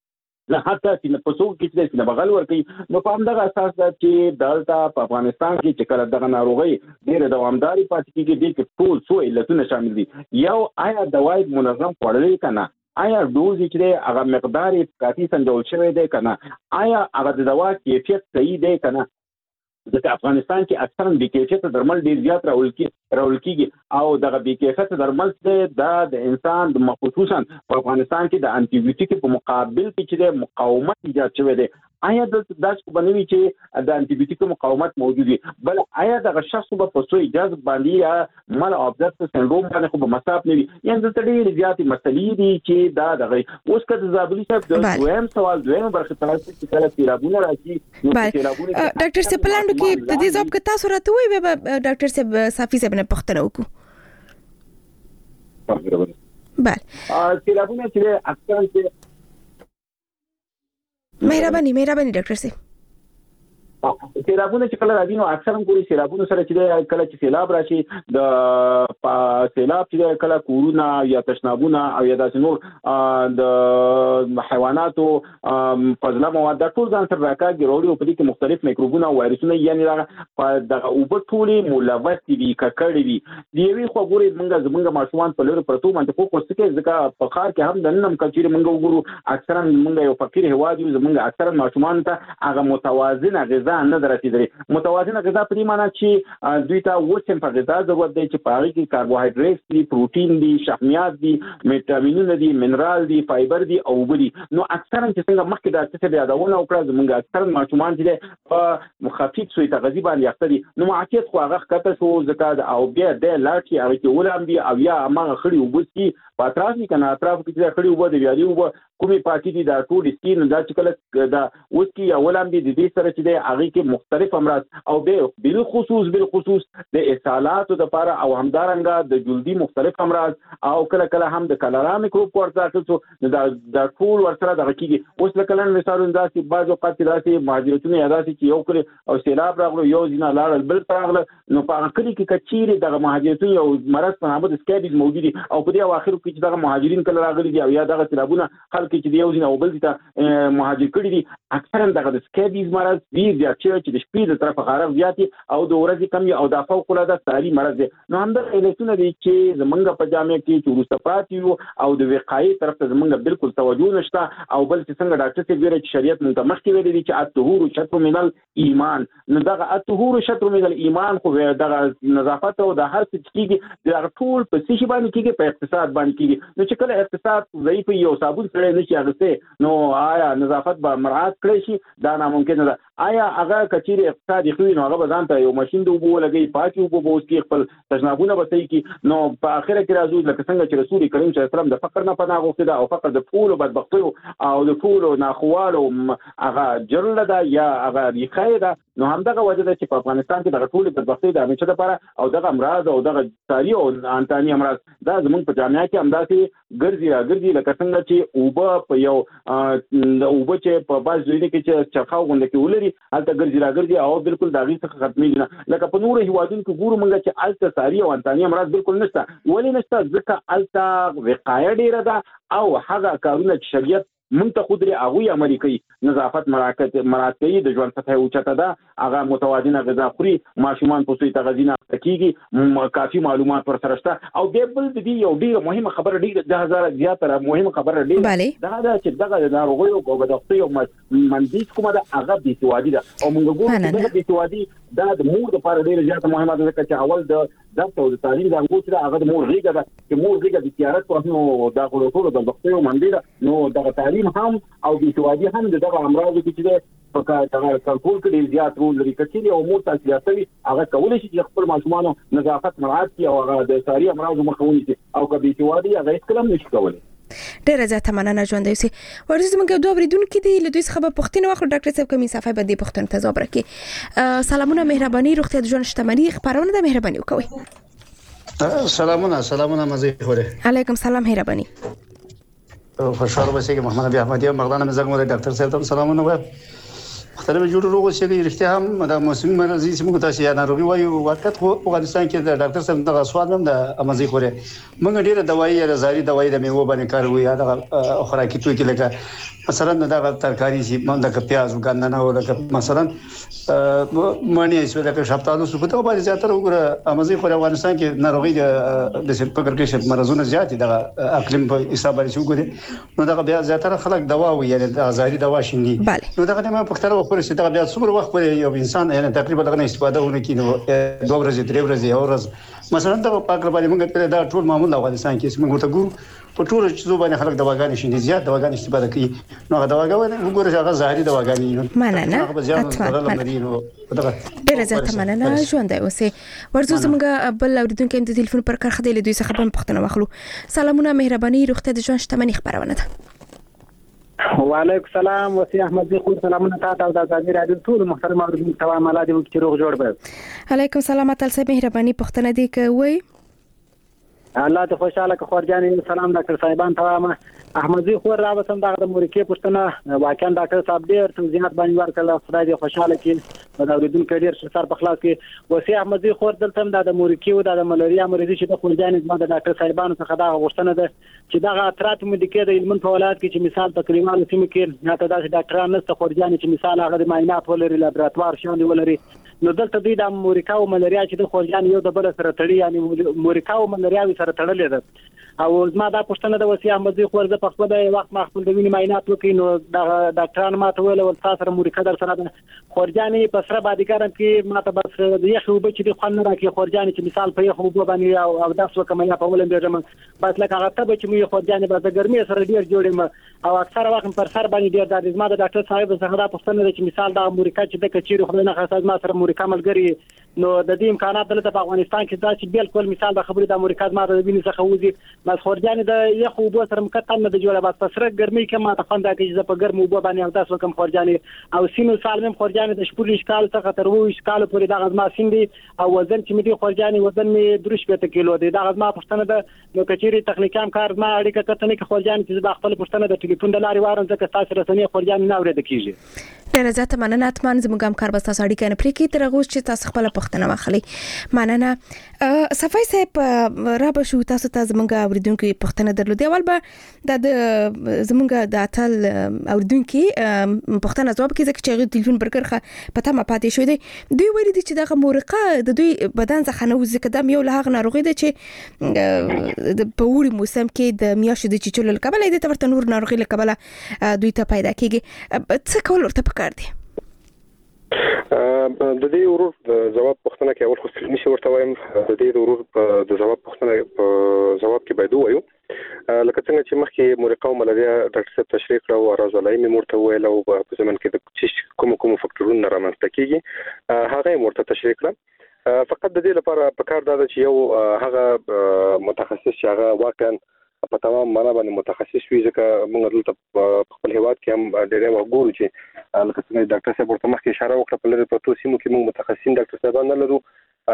له حتی چې په څوک کې چې بغل ورکي نو په همدغه اساس دا چې دلته په افغانستان کې چې کله دغه ناروغي ډېر دوامداري پاتې کېږي د ټول څو علتونه شامل دي یو آیا دواي منظم خوړل کنه آیا دوز چې هغه مقدار کافي سنجول شوی دی کنه آیا هغه د دوا کیفیت صحیح دی کنه ځکه افغانستان کې اکثرا بې کیفیته درمل ډېر زیات راول کېږي او دغه بې کیفیته درمل د انسان د خصوصا په افغانستان کې د انټي بیوټیک په مقابل کې چې مقاومت ایجاد شوی دی آیا د داسې بنوي چې د انټي بیوټیک مقاومت موجود وي بل آیا دغه شخص په پسو اجازه باندې یا مال ابزرت سندروم باندې خو مساف نه وي یعنی د ډېر زیات مسلې دي چې دا دغه اوس کله زابلی صاحب د دویم سوال دویم برخه تاسو چې کله تیرابونه راځي ډاکټر سپلاند کې د دې ځواب کتا صورت وي به ډاکټر صاحب صافي صاحب نه پختنه وکړو بله تیرابونه چې اکثر مهرباني ډاکټر صاحب سیلابونه چې کله راځي نو اکثرا کوي سیلابونه سره چې کله چې سیلاب راشي د سیلاب چې کله کورونه یا تشنابونه او یا داسې نور د حیواناتو فضله مواد د ټول ځان سره راکاږي وروړي او په دې کې مختلف میکروبونه او وایرسونه یعنی د اوبه ټولې ملوث دي ککړې دي دی وی خو ګوري زمونږ ماشومان په لور پرتو باندې خو څه ځکه په خار کې هم د نن کچېر مونږ وګورو اکثرا مونږ یو فقیر هواد یو زمونږ اکثرا ماشومان ته هغه متوازنه غذا نه دررسیدلې متوازنه غذا په دې معنی چې دوی ته وڅم په غذا ضرورت دی چې پاره کې کاربوهایډریټ دي پروتین دي شحمیات دي ویټامینونه دي منرال دي فایبر دي او بلی نو اکثرا چې څنګه مخکې د څه د یادونه وکړه زمونږ اکثرا ماشومان چې په مخفف سوی تغذیه باندې اخته دي نو معاقد خو هغه کته شو زکات او بیا د لاټي هغه کې ولهم دي او یا ما خړی وبسي پاتراس نه کنه اطراف کې چې خړی وبد بیا دی وب کومي پاتې دي دا ټول سکین دا چې کله دا اوس کې اولم دي د دې سره چې د هغه کې مختلف امراض او به بالخصوص د اسهالات د لپاره او همدارنګه د جلدي مختلف امراض او کله هم د کلرا میکروب ورته څه دا ټول ورسره د حقیقي اوس لکه مثال انداسي بعض اوقات داسي مهاجرتونه یاداسي چې یو کړي او سیلاب راغلو یو ځینه لاړ بل راغله نو په هغه کې کچيري د مهاجرتونه یو مرض په نامه د سکیبیز موجود دي او په دې اواخر کې چې د مهاجرین کله راغلي دي او یا د سیلابونه خلک چې دی یو ځینه او بل ځای مهاجر کړي دي اکثرا د سکیبیز مرض ډیر چې د شپې د طرف غارف زیاتی او د ورځې کم او د فوق العاده ساري مرض دی نو هم د علتونه دي چې زمونږ په جامعه کې چې وروسته یو او د وقایي طرف ته زمونږ بالکل توجه نشته او بل چې څنګه ډاکټر څه ویل چې شریعت موږ مخکې ویل دي چې الطهور شطر من الايمان نو دغه الطهور شطر من الايمان خو دغه نظافت او د هر څه کېږي د ټول په څه باندې کېږي په اقتصاد باندې کېږي نو چې کله اقتصاد ضعیف یو صابون سره نشي اغسته نو آیا نظافت به مراعات کړی شي دا ناممکن ده آیا هغه کچيري اقتصادي خو نو هغه ځان ته یو ماشين د وبو لګي پاتې وبو اوس کې خپل تجنابونه بسې کی نو په اخره کې راځو لکه څنګه چې رسول کریم صلی الله علیه وسلم د فقر نه پناه غوښته او فقر د پول او بدبختی او د پول او ناخوالو هغه جرل ده یا هغه ریخای ده نو همدغه وجه ده چې په افغانستان کې د ټول بدبختی د همیشه لپاره او دغه امراض او دغه ساری او انتاني امراض دا زمونږ په جامعه کې همداسې ګرځي لکه څنګه چې اوبه په یو د اوبه چې په باز ځای کې چې چرخاو غونډه کې ولري الته ګرځي او بالکل داغي څخه ختمي نه لکه په نور هیوادونو کې ګورو موږ چې الته ساری او انتاني امراض بالکل نشته ولې نشته ځکه الته وقایه ډیره ده او هغه کارونه چې شریعت مونږ ته خودري هغه عملي کوي نظافت مراعات کوي د ژوند سطح اوچته ده هغه متوازنه غذا خوري ماشومان په سوی تغذیه کیږي کافي معلومات ورسره شته او بل د دې یو ډیره مهمه خبره ډیره د هزار زیاتره مهمه خبره ډیره دا چې دغه ناروغي او بدبختي او منځ کومه ده هغه بيسوادي ده او موږ ګورو چې دغه بيسوادي دا د مور لپاره ډیره زیاته مهمه ده چې اول د ضبط او د تعلیم د انګو چې هغه د مور ریګه ده چې مور ریګه د تیارت په نو دا ټول د بدبختي او منځ نو دغه تعلیم هم او بيسوادي هم دغه امراض چې په دغه کنټرول کې زیات رول لري کچې او مور تاسیاسي هغه کولای شي چې خپل ماشومان نظافت مراعات کړي او هغه د ساري امراض مخاوني شي او کبي بيسوادي هغه هیڅ کلم نشي کولای ډیره زیاته مننه ژوند دی ورته زموږ دوه وریدونکو دي له دوی څخه په پښتنه واخلو ډاکټر صاحب کومي صفه به دې پښتنه تزاب راکې سلامونه مهرباني روغتیا د ژوند شتمنۍ خبرونه د مهرباني وکوي سلامونه مزه خوره علیکم سلام مهرباني خوشاله اوسئ محمد ابي احمدي مغلانه مزګمو ډاکټر صاحب ته سلامونه وایم مختلف جوړ روغ اوسئ رښتیا هم د موسمي مرضی چې موږ تاسو نه روغي وایو وخت خو افغانستان کې د ډاکټر صاحب دغه سوال هم د امازي خوره موږ ډیره دوايي یا زاري دوايي د میوه باندې کاروي یا د خوراکي توکي لکه مثلا دغه ترکاری چې موږ د پیاز وګاندنه او لکه مثلا مانی چې د شپتالو سپته باندې زیاتره وګوره امازي خوره افغانستان کې ناروغي د فکر کې مرزونه زیات دي د اقلیم په حساب باندې وګوره نو دغه بیا زیاتره خلک دوا وي یعنی د زاري دوا شيني نو دغه ما پختره خو چې دا بیا څومره وخت پرې یو انسان یعنی تقریبا دغه استفاده ونکړي نو 2 ورځې 3 ورځې او ورځ مثلا دا پاک باندې موږ ته دا ټول معمول افغانستان کې موږ ته ګورو په ټول چې باندې خلک دواګانې شي زیات دواګانې استفاده کوي نو دواګانې وګورئ هغه ظاهري دواګانې مننه ډیره زیاته مننه ژوند دی اوسه ورزو زموږ بل اوریدونکو د ټلیفون پر کار خدای له دوی څخه په پښتنه واخلو سلامونه مهرباني روغتیا د ژوند شتمنۍ خبرونه ده وعلیکم السلام وسی احمد خو سلامونه تاسو او د ځانګړي راډیو ټول محترم اوریدونکو ته مالا دی چې روغ جوړ به علیکم السلام تل صاحب مهرباني پښتنه دی کوي الله ته خوشاله که خورجان سلام ډاکټر صاحبان ته احمدي خو راوسم د مورکې پښتنه واقعا ډاکټر صاحب ډیر زیات باندې ورکړه خدای دې خوشاله کړي دا اوریدونکو ډیر سر په خلاص کې وصي احمدزي خور دلته د مورکیو د ملاریا مریضي چې د خورجان زما د ډاکټر صاحبانو څخه دا غوښتنه ده چې دا اثرات مدیکې د علم په ولایت کې چې مثال په کلیوالو سیمو کې نه ته د ډاکټرانو نشته خورجان چې مثال هغه د معاینات ولري لابراتوار شان ولري نو دلته دوی د مورکا او ملاریا چې د خورجان یو د بل سره تړي یعنی مورکا او ملاریا سره تړلې ده او زما دا پوښتنه د وصي احمدزي خور د په خپل وخت ما خپل د وینې معاینات وکړ نو د ډاکټرانو ماته ویل ول تاسو سره مورکا در سره ده خورجانې په سره باندې کارم کې ماته بس د یخ وب چې د خوان راکې خورجانې چې مثال په یخ وب باندې او داس وکم یا په ولم بیرم بس لکه هغه ته چې مې خورجانې به د ګرمي سره ډیر جوړم او اکثر وخت پر سر باندې ډیر د زما د ډاکټر صاحب څخه دا پوښتنه ده چې مثال د مورکا چې د کچیر خو نه خاصه ما سره مورکا ملګری نو د دې امکانات دلته په افغانستان کې دا چې بالکل مثال د خبرې د امریکا ما د وینې څخه وځي بس خورجان د یخ وبو سره مکتل نه د جوړه بس پسره ګرمي کې ما ته خوند راکړي چې په ګرم وبو باندې تاسو کوم خورجان او سینو سالم خورجان د شپږ اشکال څخه تر 20 اشکال پورې د غزما سیندي او وزن چې مې خورجان وزن مې 3 کیلو دی د غزما پښتنه د نو کچيري تخنیکام کار ما اړیکه کتنې کې خورجان چې د خپل پښتنه د ټلیفون د لارې وارم ځکه تاسو رسنۍ خورجان نه اورید کیږي ډیره زیاته مننه اتمن زموږ هم کار بس تاسو اړیکه نه پرې کی تر غوښ چې تاسو خپل پښتنه واخلي مننه صفای صاحب را به شو تاسو ته زموږ اوریدونکو پښتنه درلودي اول به د زموږ د اتل اوریدونکو پښتنه جواب کې ځکه چې ټلیفون برکرخه پته ما پاتې شو دی دوی ویل دي چې دغه مورقه د دوی بدن څخه نه وځي کدام یو له هغه ناروغي ده چې د پوري موسم کې د میاشتې د چچول کبل د تورته نور ناروغي له کبل دوی ته پیدا کیږي څه کول ورته پکار دي د دې ورور د جواب پوښتنه کې اول خو نشي ورته وایم د دې ورور د جواب پوښتنه په جواب کې باید وایو لکه څنګه چې مخکې مورقه او ملاریا ډاکټر صاحب تشریح کړو او راځلای مې مرته ویل او په زمن کې د کوم فکټورونه رامنځته کیږي هغه مرته تشریح کړم فقط د دې لپاره په کار دا چې یو هغه متخصص چې هغه واقعا په تمام معنا باندې متخصص وي ځکه موږ دلته خپل هیواد کې هم ډېر وګورو چې لکه څنګه ډاکټر صاحب ورته مخکې اشاره وکړه په لري پروتو سیمو کې موږ متخصصین ډاکټر صاحبان نه لرو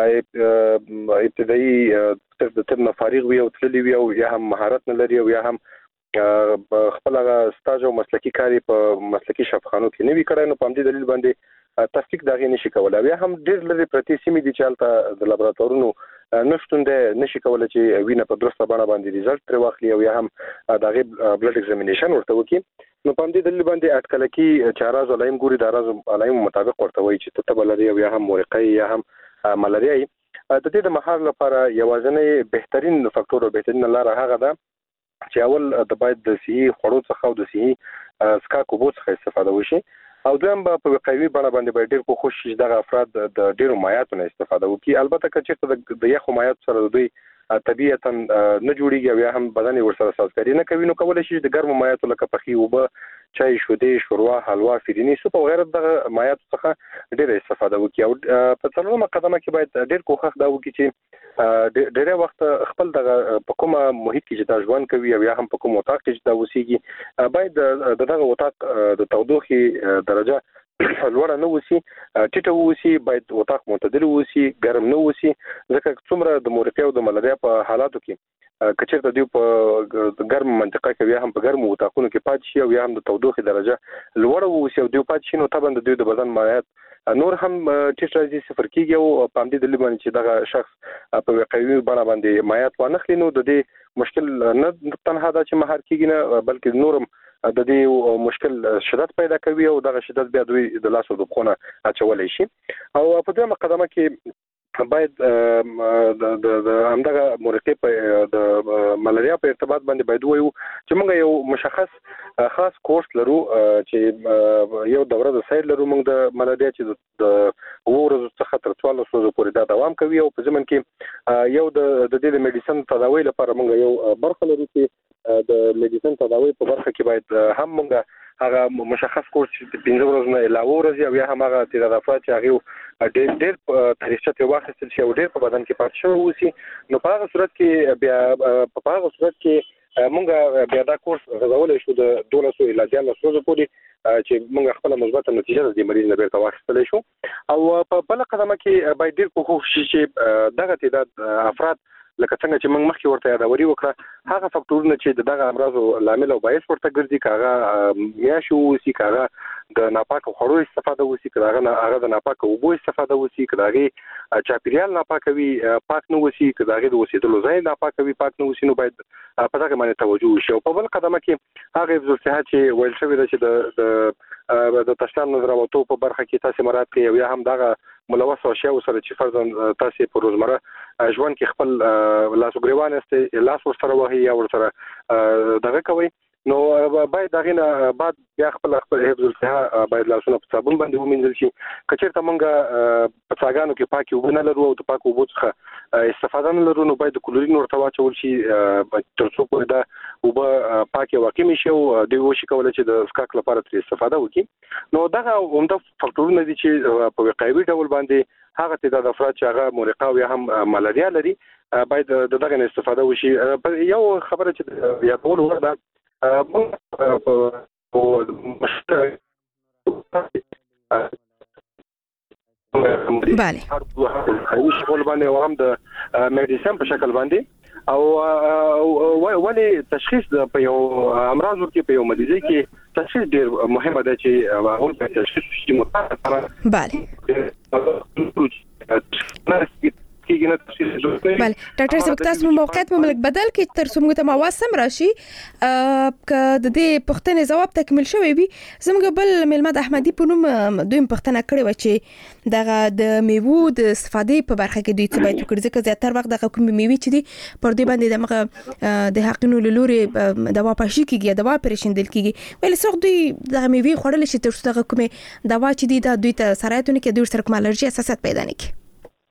ابتدایي د طب نه فارغ وي او تللی وي او یا هم مهارت نه لري او یا هم خپل سټاژ او مسلکی کاری په مسلکی شفاخانو کې نه وی کړای نو په دې دلیل باندې تصدیق دغه نشي کولای یا هم ډېر لري پرتی سیمې دي چې حالت د لابراتوارونو نشټون ده نشي کولای چې وینه په درسته باندې ریزلټ تر واخلي او یا هم دغه بلډ ایگزامینیشن ورته وکي نو په دې دلیل باندې اټکل کی چاره زلایم ګوري د راز علایم مطابق ورته وایي چې ته بلري او یا هم مورقي یا هم ملاریا د دې د مهار لپاره یوازینی بهترین فاکتور او بهترین لاره هغه ده چې اول د باید د صحي خوړو څخه او د صحي سکاکو بوت څخه استفاده وشي او دویم په وقایوي بڼه باندې ډېر په خوشش دغه افراد د ډېرو مایعاتو نه استفاده وکړي البته که چېرته د یخو مایعاتو سره دوی طبیعتا نه جوړیږي او یا هم بدن ورسره سازګاري نه کوي نو کولی شي د ګرمو مایعاتو لکه پخې اوبه چای شودې شوروا حلوا فرني سوپ او غیره دغه مایعاتو څخه ډېر استفاده وکړي او په څلورمه قدمه کې باید ډېر کوښښ دا وکړي چې ډېر وخت خپل دغه په کومه محیط کې چې دا ژوند کوي او یا هم په کوم وطاق کې چې دا اوسېږي باید دغه وطاق د تودوخې درجه لوړه نه وسی ټیټه وسی باید وطاق معتدل وسی ګرم نه وسی ځکه څومره د مورقه او د ملاریا په حالاتو کې کچېرته دی په ګرم منطقه کې یا هم په ګرم وطاقونو کې پات شي او یا هم د تودوخې درجه لوړه وسی او دی پات شي نو طبعا د دوی د بدن مایعات نور هم ټیټ راځي صفر کیږي او په دې دلیل باندې چې دغه شخص په وقایوي بڼه باندې مایعات وانخلي نو د دې مشکل نه تنها دا چې مهار کیږي نه بلکې نورم د دې مشکل شدت پیدا کوي او دغه شدت بیا دوی د لاسو د خونه اچولای شي او په دې مقدمه کې باید د همدغه مورقه په د ملاریا په ارتباط باندې باید وایو چې موږ یو مشخص خاص کورس لرو چې یو دوره د سیر لرو موږ د ملاریا چې د ورځو څخه تر 14 ورځې پورې دا دوام کوي او په ځمن کې یو د دې میډیسن تداوی لپاره موږ یو برخه لرو چې د میډیسن تداوی په برخه کې باید هم موږ هغه مشخص کورس چې 15 ورځې نه علاوه ورځي او یا هم هغه تدافعات چې هغه ډېر تاریخچه ته واخیستل شي او ډېر په بدن کې پاتې شوی وسی نو په هغه صورت کې بیا په هغه صورت کې موږ بیا دا کورس غوړولای شو د 1200 الی 1400 ورځې پورې چې موږ خپل مثبت نتیجه د مریض نه بیرته واخیستلی شو او په بل قدمه کې باید ډېر کوښښ شي چې دغه تعداد افراد لکه څنګه چې موږ مخکې ورته یادوري وکړه هغه فاکټورونه چې دغه امراض لامل او باعث ورته ګرځي کاغه میاشو وسی کاغه د ناپاک خوړو استفاده وسی کړه هغه د ناپاک اوبو استفاده وسی کړه چاپیریال ناپاک وي پاک نه وسی کړه د وسیدلو ځای ناپاک وي پاک نه وسی نو باید په دغه باندې توجه وشي او په بل قدمه کې هغه حفظ الصحه چې ویل شوی دی چې د تشنام نظر او تو په برخه کې تاسو مراد کوي یا هم دغه ملوث اشیاء سره چې فرضاً تاسو په روزمره ژوند کې خپل لاسوګریوان است لاس ورسره وهي یا ورسره دغه کوي نو باید دغه بعد بیا خپل حفظ الصحه باید لاسونه په صابون باندې ومنځل شي کچېرته مونږه په څاګانو کې پاکي وبنه لرو او پاکو وبو څخه استفاده نه لرو نو باید کلورین ورته واچول شي تر څو په دا وبه پاکي واقع شي او د وشي کولای چې د اسکاک لپاره تر استفاده وکړي نو دغه عمده فاکټورونه دي چې په وقایوي ډول باندې هغه تعداد افراد چې هغه مورقه او هم ملاریا لري باید دغه استفاده وشي یو خبره چې یادول ورده بله شغل باندې او هم د میډیسن په شکل باندې او ولی تشخیص په یو امراض کې په یو مریضي کې تشخیص ډیر مهمه ده چې اول په تشخیص کې متأثر بله بله ډاکټر صاحب تاسو موقعیت مملک بدل کې تر څومره ته مواز سم راشي ک د دې پښتنې جواب تکمیل شوی وي زموږ بل ملمد احمدي په نوم دویم پښتنه کړې و چې دغه د میوو د استفادې په برخه کې دوی څه باید وکړي ځکه زیاتره وخت دغه کوم میوي چې دي پر دې باندې دغه د حقینو لوري دوا پاشي کیږي دوا پرېشندل کیږي ولې څوک دوی دغه میوي خوړل شي تر څو دغه کومه دوا چې دي دا دوی ته سرایتونه کې دوی سره کوم الرجی اساسات پیدا نه کی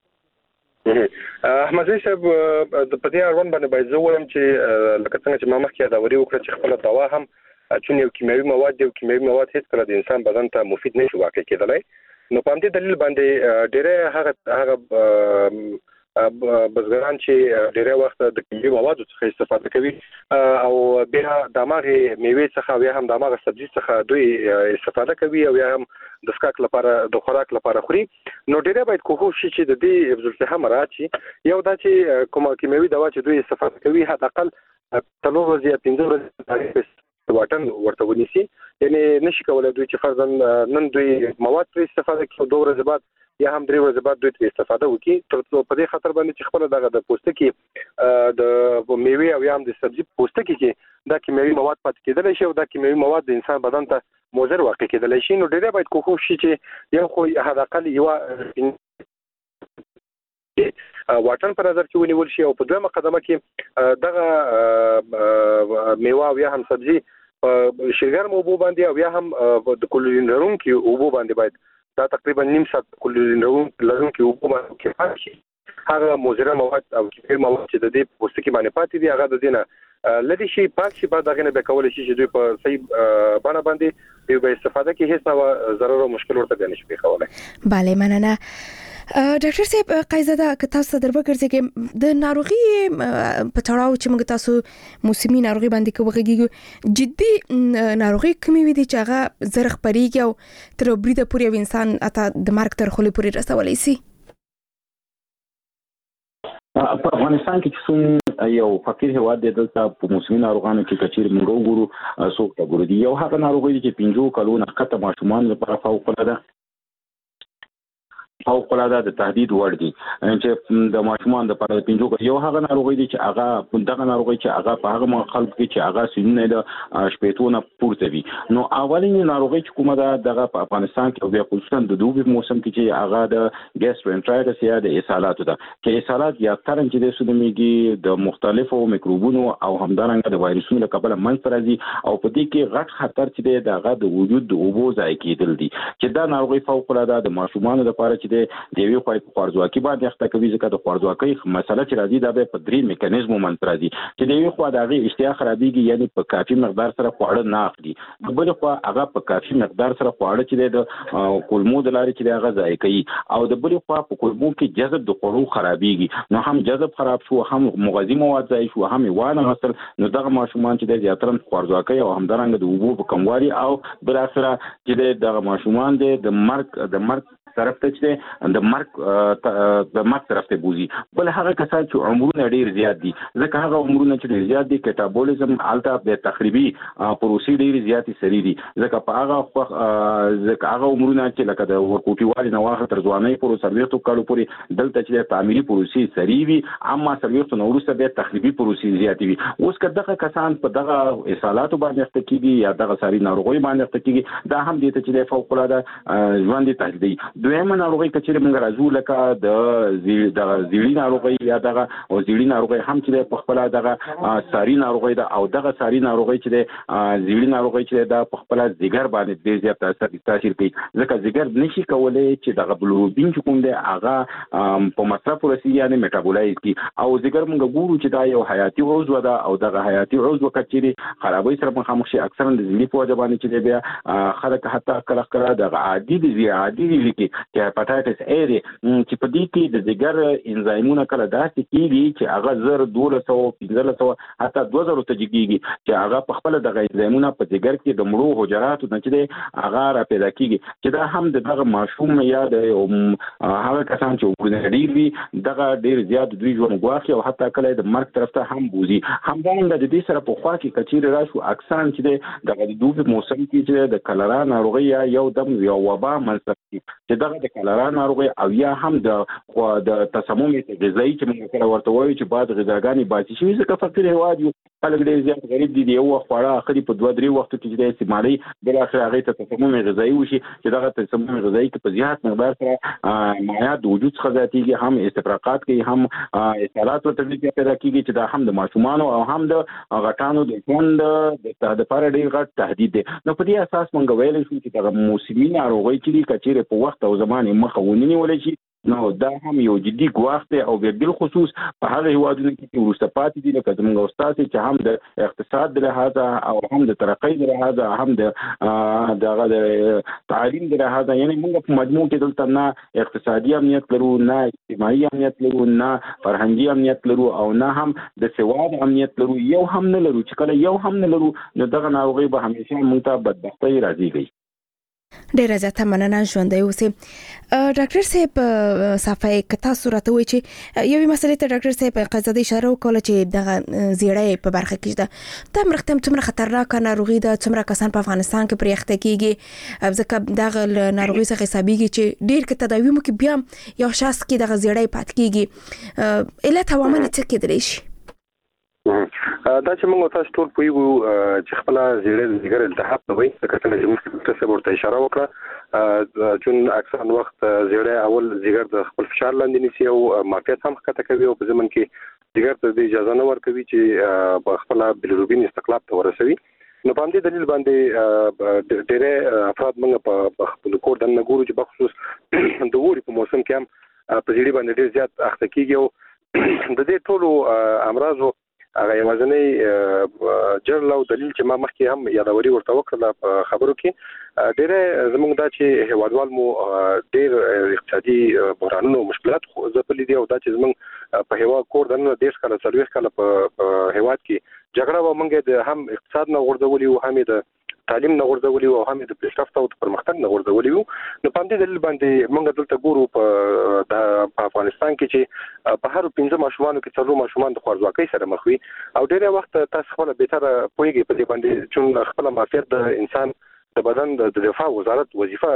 احمد صاحب د پدې اړوند باندې باید زه وایم چې لکه څنګه چې ما مخکې دا وری وکړه چې خپل دوا هم چې یو کیمیاوي مواد هیڅ کله د انسان بدن ته مفید نشي واقع کېدلای نو په دې دلیل باندې ډېر هغه بزګران چې ډېر وخت د کیمیاوي موادو څخه استفاده کوي او بیا دماغه میوه څخه یا هم دماغه سبزی څخه دوی استفاده کوي او یا هم د سکاک لپاره د خوراک لپاره خوري نو ډېر باید کوښښ شي چې د دې حفظ الصحه مراعات شي یو دا چې کومه کیمیاوي دوا چې دوی استفاده کوي حد اقل 3 ورځې یا 5 ورځې واټن ورته ونیسي یعنی نشي کولای دوی چې فرضاً نن دوی مواد پر استفاده کوي 2 ورځې بعد یا هم 3 ورځې بعد دوی استفاده وکړي تر څو په دې خاطر باندې چې خپل دغه د پوستکي د میوه او یا هم د سبزی پوستکي کې دا کیمیاوي مواد پاتې کېدل شي او دا کیمیاوي مواد د انسان بدن ته مضر واقع کېدل شي نو ډېر باید کوښښ شي چې یو خو حد اقل یو واټن پر نظر کې ونیول شي او په دویمه قدمه کې دغه میوه او یا هم سبزی شګرم اوبو باندې او یا هم د کلورین لرونکي اوبو باندې باید دا تقریبا نیم ساعت کلورین لرونکي اوبو باندې کې پاتې شي هغه مضر مواد او کیمیاوي مواد چې د دې پوستکي باندې پاتې دي هغه د دینه لدی شي پاک شي بعد هغه نه به کول شي چې دوی په صحیح باندې به استفاده کې هیڅ نه ضرر او مشکل ورته نه شي پیښولای bale مننه ډاکټر صاحب قایزاده که تاسو دربګرځي کې د ناروغي په تړاو چې موږ تاسو موسمي ناروغي باندې کوږیږي جدي ناروغي کومې وي چې هغه زرخ پریږي او تر بریده پورې انسان اته د مرګ تر خولې پورې رسولای شي په افغانستان کې چې یو فقیر هواد د دلته په موسمي ناروغانو کې کچیر موږ وګورو څوک ته ګوري یو هغه ناروغي چې 15 کلونه کته ماشومان لپاره فوق العاده د تهدید وړ دي چې د ماشومان د لپاره 15 یو هغه ناروغي دي چې هغه دغه ناروغي چې هغه په هغه خلک کې چې هغه سینې د شپېتونه پورته وي نو اولینی ناروغي چې کومه ده دغه په افغانستان کې او خصوصا د دوبي موسم کې چې هغه د ګیسټرنټرایټس یا د اسهالاتو ده چې اسهالات یا ترنګ چې د سودمیږي د مختلفو میکروبونو او همدارنګه د وایرسونو لپاره منځ راځي او په دې کې غټ خطر چې دغه د وجود د اوبو ځای کېدل دي چې دا ناروغي فوق العاده د ماشومان لپاره چې د یوې خوا په خوارځواکي باندې اخته کوي ځکه د خوارځواکۍ مسله چې راځي دا به په درې میکانیزمو منځ راځي چې د یوې خوا د هغې اشتها خرابېږي یعنی په کافي مقدار سره خواړه نه اخلي د بلې خوا هغه په کافي مقدار سره خواړه چې د کولمو د لارې چې هغه ضایع کوي او د بلې خوا په کولمو کې جذب د خوړو خرابېږي نو هم جذب خراب شو هم مغذي مواد ضایع شو هم وانه غسل نو دغه ماشومان چې د زیاتره خوارځواکۍ او همدارنګه د اوبو په کموالي او بل اثر چې دغه ماشومان د مرګ طرف ته چې د مرګ طرف ته بوزي. بل هغه کسان چې عمرونه ډیر زیات دي ځکه هغه عمرونه چې ډیر زیات دي کټابولیزم الته د تخریبي پروسې ډیر زیاتې سری دي ځکه په هغه عمرونه چې لکه د ورکوټي والي نه واخه تر ځوانۍ پورې سرویختو کالو پورې دلته چې تعمیري پروسې سری وي اما سرویختو نو وروسته به تخریبي پروسې زیاتې وي. اوس که دغه کسان په دغه اصالاتو باندې اخته کیږي یا دغه ساري ناروغي باندې اخته کیږي دا هم دې ته چې فوق العاده ژوند تهدیدي. دویمه ناروغي کچېره موږ راځو لکه د زیړی ناروغي یا دغه او زیړی ناروغي هم چې په خپل دغه ساري ناروغي ده او دغه ساري ناروغي چې د زیړی ناروغي چې د په خپل ځګر باندې ډېر زیات تاثیر کوي ځکه ځګر نشي کولای چې دغه بلوروبین چې کوم دی هغه په مصرف ورسي یعنی میټابولایز کی او ځګر موږ ګورو چې دا یو حیاتي عضو ده او دغه حیاتي عضو کچېره خرابوي سره مخامخ شي اکثرا د زیړی په وجه باندې چې بیا خلک حتی کله دغه عادي لیکي چې هپاتایټس A دی چې په دې کې د ځګر انزایمونه کله داسې کیږي چې هغه 1215 حتی 2000 ته جګیږي چې هغه په خپل دغه انزایمونه په ځګر کې د مړو حجراتو نه چې هغه را پیدا کیږي چې دا هم دغه ماشوم یا د هغه کسان چې وګړي ډیر وي دغه ډیر زیات دوی ژوند غواخي او حتی کله د مرګ طرف ته هم بوزي. همدارنګه د دې سره په خوا کې کچیر راشو اکثرا چې دغه د دوبي موسم کې چې د کلرا ناروغي یا یو دم یو وبا منځ چې دغه د کلرا ناروغي او یا هم د تسمم غذایی چې موږ کله ورته وایو چې بعد غذاګانی باسي شي ځکه فقیر هواد یو خلک ډیر زیات غریب دي یو خواړه اخري په 2-3 وخت کې د استعمالي بل اخر هغه ته تسمم غذایی وشي چې دغه تسمم غذایی کې په زیات مقدار سره مایعات د وجود څخه زیاتېږي هم استفراقات کوي هم اثرات ورته پیدا کیږي چې دا هم د ماشومان او هم د غټانو د ژوند د لپاره ډیر غټ تهدید دی. نو په دې اساس مونږ ویل شو چې د موسمي ناروغي چې کچېره په وخت او زمان مخه ونی ولې شي نو دا هم یو جدي ګواښ دی او بل خصوص په هغه هیوادونو کې وروسته پاتې دي لکه زموږ استاد چې هم د اقتصاد د لحاظه او هم د ترقۍ د لحاظه هم د تعلیم د لحاظه یعنی موږ په مجموع کې دلته نه اقتصادي امنیت لرو نه اجتماعي امنیت لرو نه فرهنګي امنیت لرو او نه هم د سواد امنیت لرو یو هم نه لرو چې کله یو هم نه لرو نو دغه ناروغي به همیشه موږ ته بدبختي راځي. ډیر زیاته مننه ژوندۍ اوسئ. ډاکټر صاحب صفای کتا صورت وي چې یوې مسلې ته ډاکټر صاحب قضا د اشاره وکړه چې دغه زیړی په برخه کې ده دا مرختم څومره خطرناک ناروغي ده څومره کسان په افغانستان کې پرې اخته کیږي ځکه دغه ناروغي څخه حسابيږي چې ډیر کې تداوی مو کې بیا یو شخص کې دغه زیړی پات کیږي علت عوامل څه کېدلی شي؟ دا چې موږ تاسو ټول پویو چې خپل زیړی التهاب نه وي ځکه چې موږ تاسو ورته اشاره وکړه چې اکثر وخت زیړی اول زیګر د خپل فشار لاندې نیسي او معافیت هم ښکته کوي او په ځمن کې زیګر ته اجازه نه ورکوي چې په خپل بلروبین استقلاب ته ورسوي. نو په دې دلیل باندې ډېر افراد موږ په خپل کور دننه ګورو چې بخصوص د ووري په موسم کې هم په زیړی باندې ډېر زیات اخته کیږي او د دې ټولو امراضو هغه یوازنی جرل او دلیل چې ما مخکې هم یادوري ورته وکړه په خبرو کې ډېر زموږ دا چې هیوادوال مو ډېر اقتصادي بحرانونو مشکلات ځپلي دي او دا چې زموږ په هیواد کور دننه 10 کاله 40 کاله په هیواد کې جګړه و موږ د هم اقتصاد نه غورځولي او هم د تعلیم نه غورځولي او هم د پیشرفت او پرمختګ نه غورځولي نو په دې دلیل باندې موږ دلته ګورو په افغانستان کې چې په هر 15 ماشومانو کې 4 ماشومان د خوارځواکۍ سره مخ وي او ډېر وخت تاسو خپل به تر پوهیږئ په دې باندې چې خپل معافیت د انسان د بدن د دفاع وزارت وظیفه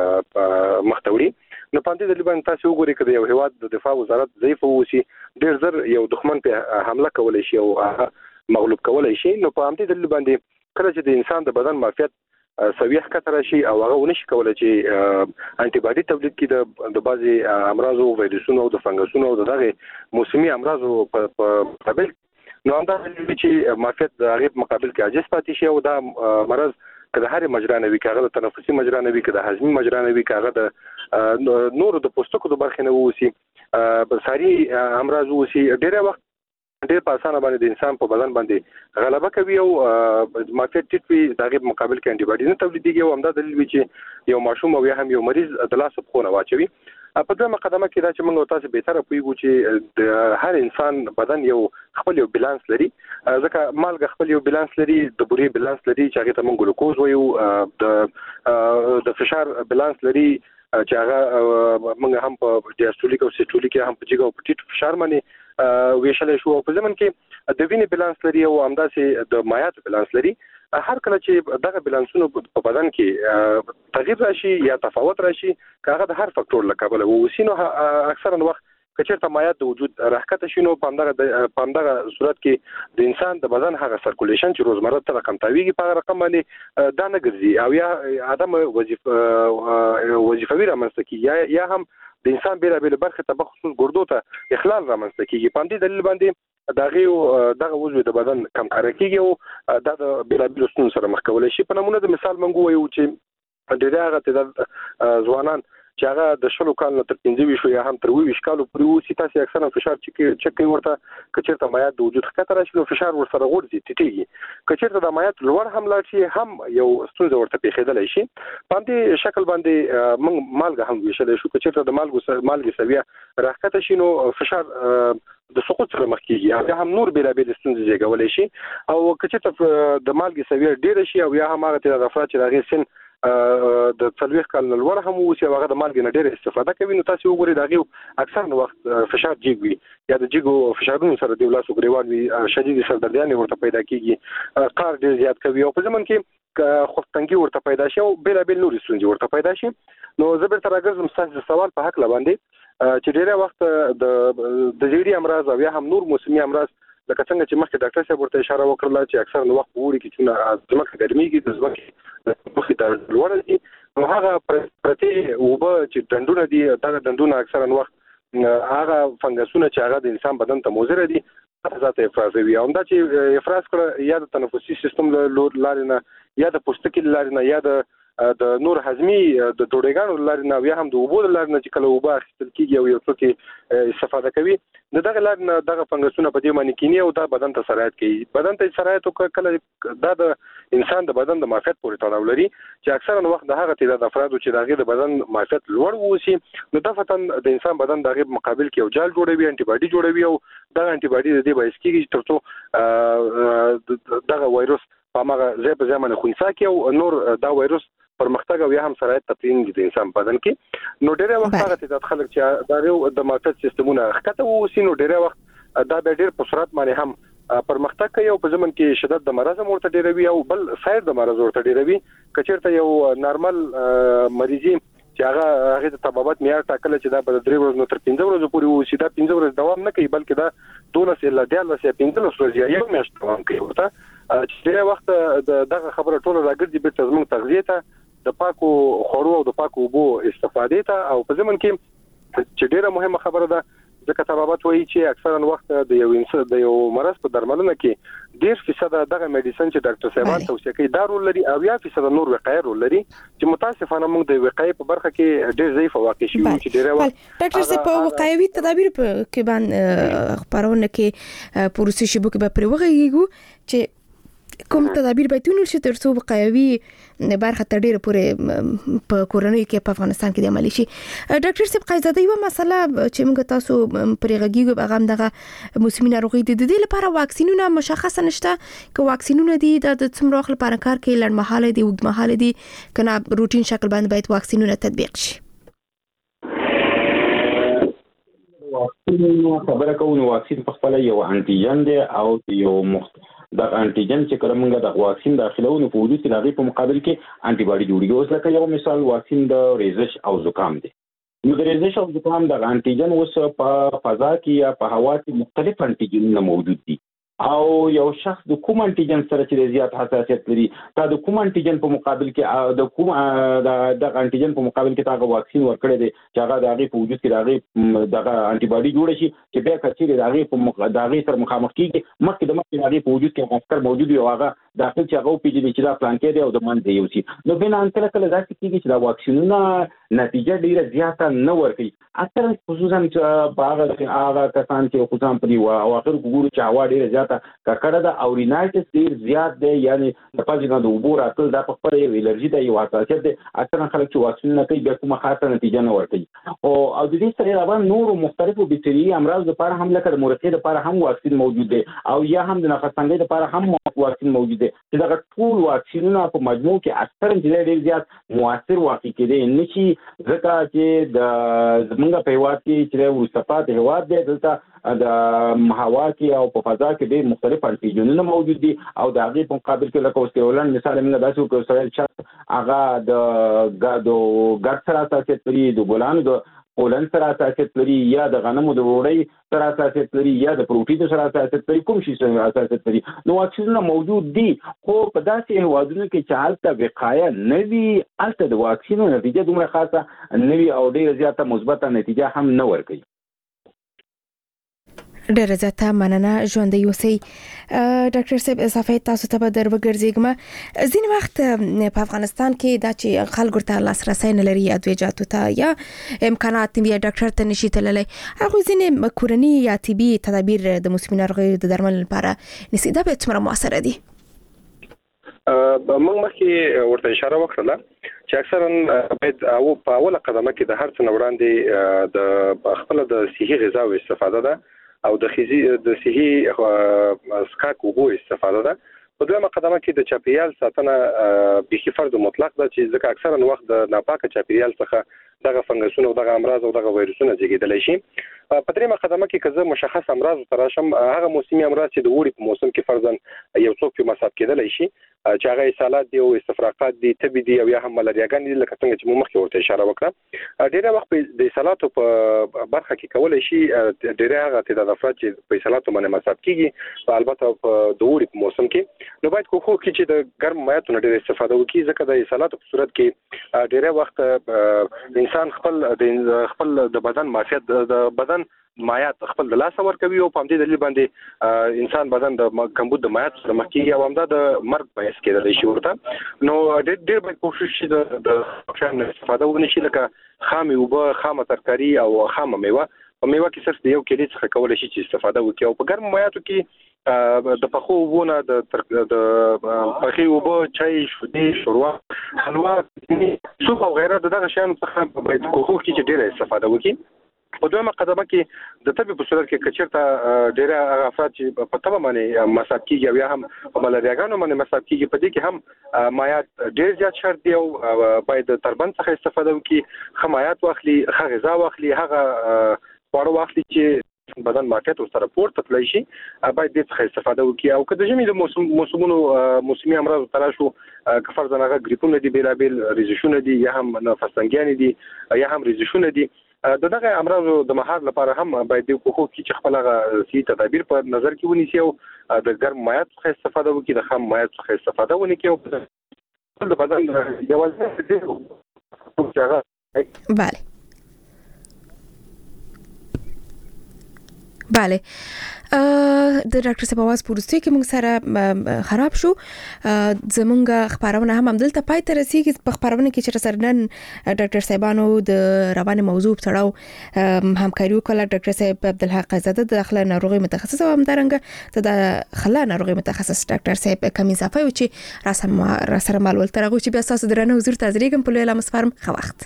مختوري نو په دې دلیل باندې تاسو وګورئ چې یو هیواد د دفاع وزارت ضعیف ووسی ډېر زر یو دښمن په حمله کولای شي او مغلوب کولای شي نو په دې دلیل باندې کله چې د انسان د بدن معافیت سویه کتر شي او هغه ونشي کولای چې انټي باډي تولید کړي د بعضي امراضو وایرسونو او د فنګسونو او دغه موسمي امراضو په مقابل نو دا چې معافیت د هغه مقابل کې عاجز پاتې شي او دا مرض کله هر مجرا نه وي کاغه د تنفسي مجرا نه وي کله هضمي مجرا نه وي کاغه د نور د پوستکو د برخې نه ووسی بساري امراض ووسی ډېر وخت ډېر په اسانه باندې د انسان په بدن باندې غلبه کوي او معافیت ټیټ وي دغه مقابل کې انټي باډي نه تولیدېږي او همدا دلیل وي چې یو ماشوم او هم یو مریض د لاس په خونه واچوي. په دغه مقدمه کې دا چې موږ تاسو به تر پویګو چې د هر انسان بدن یو خپل یو بیلانس لري ځکه مالګه خپل یو بیلانس لري د بوري بیلانس لري چې هغه ته موږ ګلوکوز وایو د فشار بیلانس لري چې هغه موږ هم په ډیاسټولیک او سیسټولیک هم په جګو په ټیټ فشار باندې ویشل شو په ځمن کې د وینې بالانس لري او همداسې د مایعات بالانس لري. هر کله چې دغه بالانسونو په بدن کې تغییر راشي یا تفاوت راشي هغه د هر فاکتور له کبله وسینو اکثرا وخت کچېرته مایعات د وجود راحته شینو په همدغه صورت کې د انسان د بدن هغه سرکولیشن چې روزمره ته رقم تاویږي په رقم باندې دا نه ګرځي او یا ادم وظیفوي رامنځته کیږي یا هم د انسان بیلابېل برخه ته بخصوص ګردو ته اخلال رامنځته کیږي. په دې دلیل باندې دغه عضو د بدن کم کار کوي او د بیلابېل ستونزو سره مخ کولای شي. په نمونه د مثال منغو وایو چې د دغه تعداد ځوانان چې هغه د شلو کالو تر 15 یا هم تر 20 کالو پورې وسی تاسو اکثرا فشار چک کوي ورته کچېرته مایعات د وجود خطر راشي نو فشار ورسره غورځي ټیټیږي. کچېرته د مایعات لوړ هم لاړ شي هم یو ستونزه ورته پیښېدلی شي. په دې شکل باندې موږ مالګه هم ویشل شو کچېرته د مالګې سویه راکته شي نو فشار د سقوط سره مخ کیږي یا هم نور بیلابېل ستونزې زیږولای شي او کچېرته د مالګې سویه ډېر شي او یا هم هغه د افراد چې هغه سن د څلويخ کال لور هم وسی هغه د مالګې نه ډېر استفاده کوي نو تاسو وګورئ دا اکثر وخت فشار جګوي یا د جګو فشارونو سره د ولاسو ګریوان وي شدید سردردیان ورته پیدا کیږي قار ډېر زیات کوي او په ځمن کې خوفتنګي ورته پیدا شي او بیلابېل نور ستونزې ورته پیدا شي. نو زه به تر راګرځم تاسو سوال په حق لباندې چې ډېر وخت د جګړې امراض او یا هم نور موسمي امراض لکه څنګه چې مخکې ډاکټر صاحب ورته اشاره وکړه چې اکثر وخت ووري کې چې ځمکه ګرميږي د ځمکې مخې ته لوړ دي نو هغه پرته وبه چې ډندونه دي دا ډندونه اکثر وخت هغه فنګسونه چې هغه د انسان بدن ته مضر دي ذات افرازوي او دا چې افراز کړه یا د تنفسي سیستم لارې نه یا د پوستکي لارې نه یا د نور هضمي د ډوډۍ لارې نه یا هم د اوبو لارې نه چې کله اوبه اخیستل کیږي او یو څوک استفاده کوي دغه لارې نه دغه فنګسونه په دې باندې کینی او دا بدن ته سرایت کوي. بدن ته سرایت کله دا د انسان د بدن د معافیت پورې تړاو لري چې اکثرا وخت د هغه تعداد افرادو چې دغه د بدن معافیت لوړ ووسی نو د فتن د انسان بدن دغه مقابل کې یو جال جوړوي انټي باډي جوړوي او دغه انټي باډي د دې باعث کیږي ترڅو دغه وایروس په هغه ځای په ځمانه خونسا کې او نور دا وایروس پرمختګ او یا هم سرایت تپرین د انسان بدن کې نو ډېر وخت هغه تعداد خلک چې دا د معافیت سیستمونه خطه ووسی نو ډېر وخت دا به ډېر په سرعت باندې هم پرمختګ کوي او په ځمن کې شدت د مرض ورته ډېروي او بل سایر د مرض ورته ډېروي کچېرته یو نارمل مریضي چې هغه د طبابت معیار ټاکل چې دا په 3 ورځې تر 15 ورځې پورې وسی دا 15 ورځې دوام نه کوي بلکې دا 12 الا 14 یا 15 ورځې یو میاشت دوام کوي ورته چې ډېر وخت دغه خبره ټول راګرځي به تزمن تغذیه ته د پاکو خورو او د پاکو اوبو استفادې ته او په ځمن کې چې ډیره مهمه خبره ده ځکه طبابت وایي چې اکثرا وخت د یو مرض په درملنه کې 10% دغه میډیسن چې ډاکټر صاحبان توصیه کوي دا رول لري او 10% نور وقایع رول لري چې متاسفانه موږ د وقایع په برخه کې ډیر ضعیف واقع شو چې ډیره وخت ډاکټر صاحب په وقایوي تدابیر کې باندې خبرونه کې پروسې شبکه به پر وغږیږو چې کوم تدابیر به تونل شي ترڅو وقایوي برخه تر ډیره پورې په کورنۍ کې په افغانستان کې د عملي شي. ډاکټر صاحب قایزاده یو مسله چې موږ تاسو پرې غږیږو هغه هم دغه موسمي ناروغي د دې لپاره واکسینونه مشخصه نشته که واکسینونه دي د څومره وخت لپاره کار کوي لړمحاله دي اوږدمحاله دي کنه روټین شکل باندې باید واکسینونه تطبیق شي. واکسین خبره کوو واکسین په خپل یو انټيجن دی او یو د انټيجن چې کومه د واکسین داخلهونو په وجود کې د هغې په مقابل کې انټي باډي جوړیږي. اوس لکه یو مثال واکسین د ریزش او زکام دی نو د ریزش او زکام د انټيجن اوس په فضا کې یا په هوا کې مختلف انټيجنونه موجود دي او یو شخص د کوم انټيجن سره چې زیات حساسیت لري دا د کوم انټيجن په مقابل کې د کوم د انټيجن په مقابل کې دا واکسین ورکړي دي چې هغه د هغې په وجود کې د انټي باډي جوړ شي چې بیا کچېرې د هغې سره مخامخ کیږي مخکې د هغې په وجود کې افکار موجود وي او هغه داخل چې هغه پیژني چې دا پلان کې دی او د منځ یو شي نو بنا کله داسې کیږي چې دا واکسینونه نتیجه ډیره زیاته نه ورکوي اکثر خصوصا چې هغه کسان چې خصوصا په دی او اخر ګورو چې هوا ډیره زیاته ککړه ده او رینایټس ډیر زیات دی یعنی د پاجنا د اوبو راتل دا په خپل یو الرجی دی یو حساسیت دی اکثر خلک چې واکسین نه کوي بیا کومه خاصه نتیجه نه ورکوي او د دې سره علاوه نور مختلفو بکټریايي امراض لپاره هم لکه د مرخي لپاره هم واکسین موجود دی او یا هم د نفس تنګي لپاره هم واکسین موجود دی چې دا ټول واکسینونه په مجموع کې اکثر ډېر زیات موثر واقع کېدي نشي ځکه چې د زمونږ په هیواد کې چې وروسته هیواد دی دلته د هوا کې او په فضا کې ډېر مختلف انټيجنونه موجود دي او د هغې په مقابل کې لکه اوس ولن مثال موږ داسې وکړو سره چې هغه د ګډ سره حساسیت لري د ګلانو د پولن سره حساسیت لري یا د غنمو د وړۍ سره حساسیت لري یا د پروټین سره حساسیت لري کوم شي سره حساسیت لري نو واکسینونه موجود دي خو په داسې هوادونو کې چې هلته وقایه نه وي هلته د واکسینو نتیجه دومره خاصه نه وي او ډېره زیاته مثبته نتیجه هم نه ورکوي. ډېر زیاته مننه ژوندۍ اوسئ. ډاکټر صاحب اضافه تاسو ته به در وګرځېږم. ځینې وخت په افغانستان کې دا چې خلکو ته لاسرسی نه لري ادویجاتو ته یا امکانات نه وي ډاکټر ته نشي تللی هغوی ځینې کورني یا طبي تدابیر د موسمي ناروغیو د درملنې لپاره نیسي دا به څومره مؤثره دي؟ موږ مخکې ورته اشاره وکړه چې اکثرا باید او په اوله قدمه کې د هر څه وړاندې د خپل د صحي غذا استفاده ده او د صحي اسکاک وبو استفاده ده. په دویمه قدمه کې د چاپیریال ساتنه به فرض مطلق ده چې ځکه اکثرا وخت د ناپاکه چاپیریال څخه دغه فنګسونه او دغه امراض او دغه وایروسونه زیږیدلی شي. په دریمه قدمه کې که زه مشخص امراض تراشم هغه موسمي امراض چې د وړي په موسم کې فرضاً یو څوک په مصاب کېدلی شي چې هغه اسهالات دي او استفراقات دي تبي دي او یا هم ملارياګان دي لکه څنګه چې موږ مخکې ورته اشاره وکړه. ډېر وخت د اسهالاتو په برخه کې کولای شي ډېر هغه تعداد افراد چې په اسهالاتو باندې مصاب کیږي البته په د وړي په موسم کې نو باید کوښښ وکړي چې د ګرم مایعاتو ډېر استفاده وکړي ځکه د اسهالاتو په صورت کې ډېر وخت انسان خپل د بدن معافیت د بدن مایعات خپل د لاس ور کوي او په دې دلیل باندې انسان بدن د کمبود د مایعات سره مخ کیږي او همدا د مرګ باعث کېدلی شي ورته. نو ډېر باید کوشش شي د شان استفاده ونشي لکه خامې اوبه خامه ترکاري او خامه میوه په میوه کې صرف د یو کیلې څخه کولای شي چې استفاده وکړي او په ګرم مایعاتو کې د پخو اوبونه د پخې اوبه چای شودې شوروا حلوا سوپ او غیره دغه شیانو څخه باید کوښښ وکړي چې ډېره استفاده وکړي. په دویمه قدمه کې د طبي په صورت کې کچرته ډېر افراد چې په تبه باندې مصاب کیږي او یا هم په ملارياګانو باندې مصاب کیږي په دې کې هم مایعات ډېر زیات شرط دی او باید تربند څخه استفاده وکړي ښه مایعات واخلي ښه غذا واخلي هغه خواړه واخلي چې بدن مارکیټ سره پورته تللی شي باید دې څخه استفاده وکړي. او که د ژمي د موسمونو موسمي امراض تراشو که فرضاً هغه ګریپونه دي بیلابیل ریزشونه دي یا هم نفس تنګیانې دي یا هم ریزشونه دي دغه امراضو د مهار لپاره هم باید د کوښښ کې چې خپل هغه صحي تدابیر په نظر کې ونیسي او د ګرم مایعات څخه استفاده وکړي د خام مایعات څخه استفاده ونه کړي او د بدن یوازې بله بله د ډاکټر صاحب आवाज پورسته کې موږ سره خراب شو زمونږ خبرونه هم دلته پای ته رسیدي په خبرونه کې چې سره نن ډاکټر صاحبانو د روان موضوع په اړه همکاري وکړه. ډاکټر صاحب عبدالحق زاده د داخله ناروغي متخصص او همدارنګه د خلا ناروغي متخصص ډاکټر صاحب کوم اضافه و چې را سره مالول ترغه چې بیا تاسو درنه حضور تزریګم په لوی لمسفرم خو وخت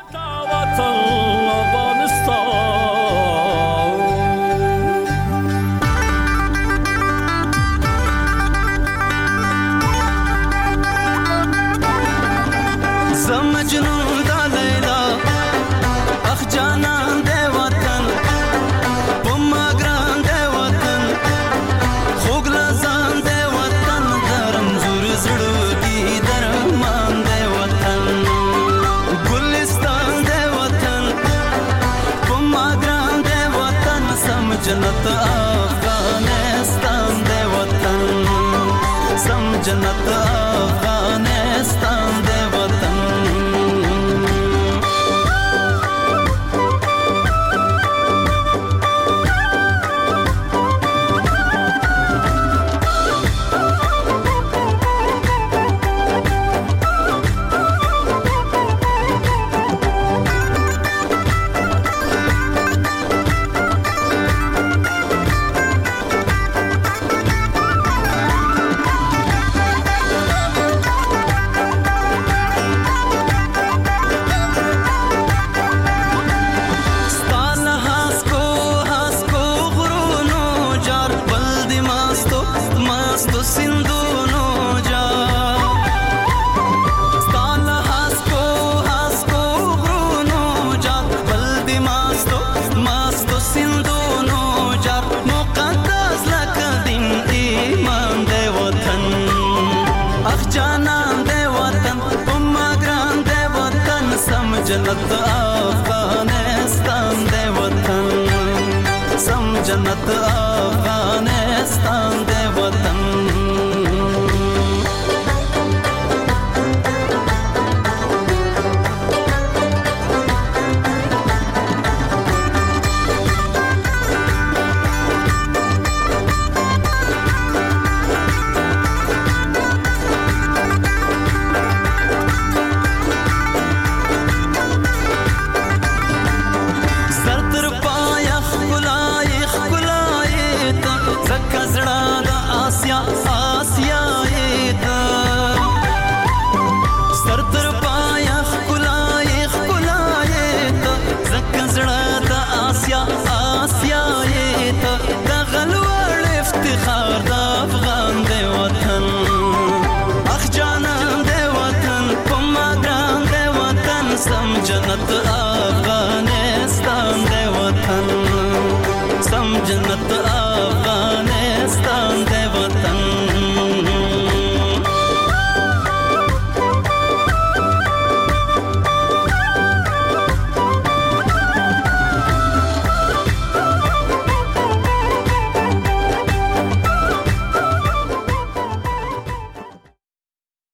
مجنون دا لیلا اخ جانان دے وطن پما گران دے وطن خوگ لزان دے وطن درم زور زڑو دی درمان دے وطن گلستان دے وطن پما گران دے وطن سم جنت افغانستان دے وطن سم جنت افغانستان دے وطن جانان دے وطن اما گران دے وطن سم جنت افغانستان دے وطن سم جنت افغانستان دے وطن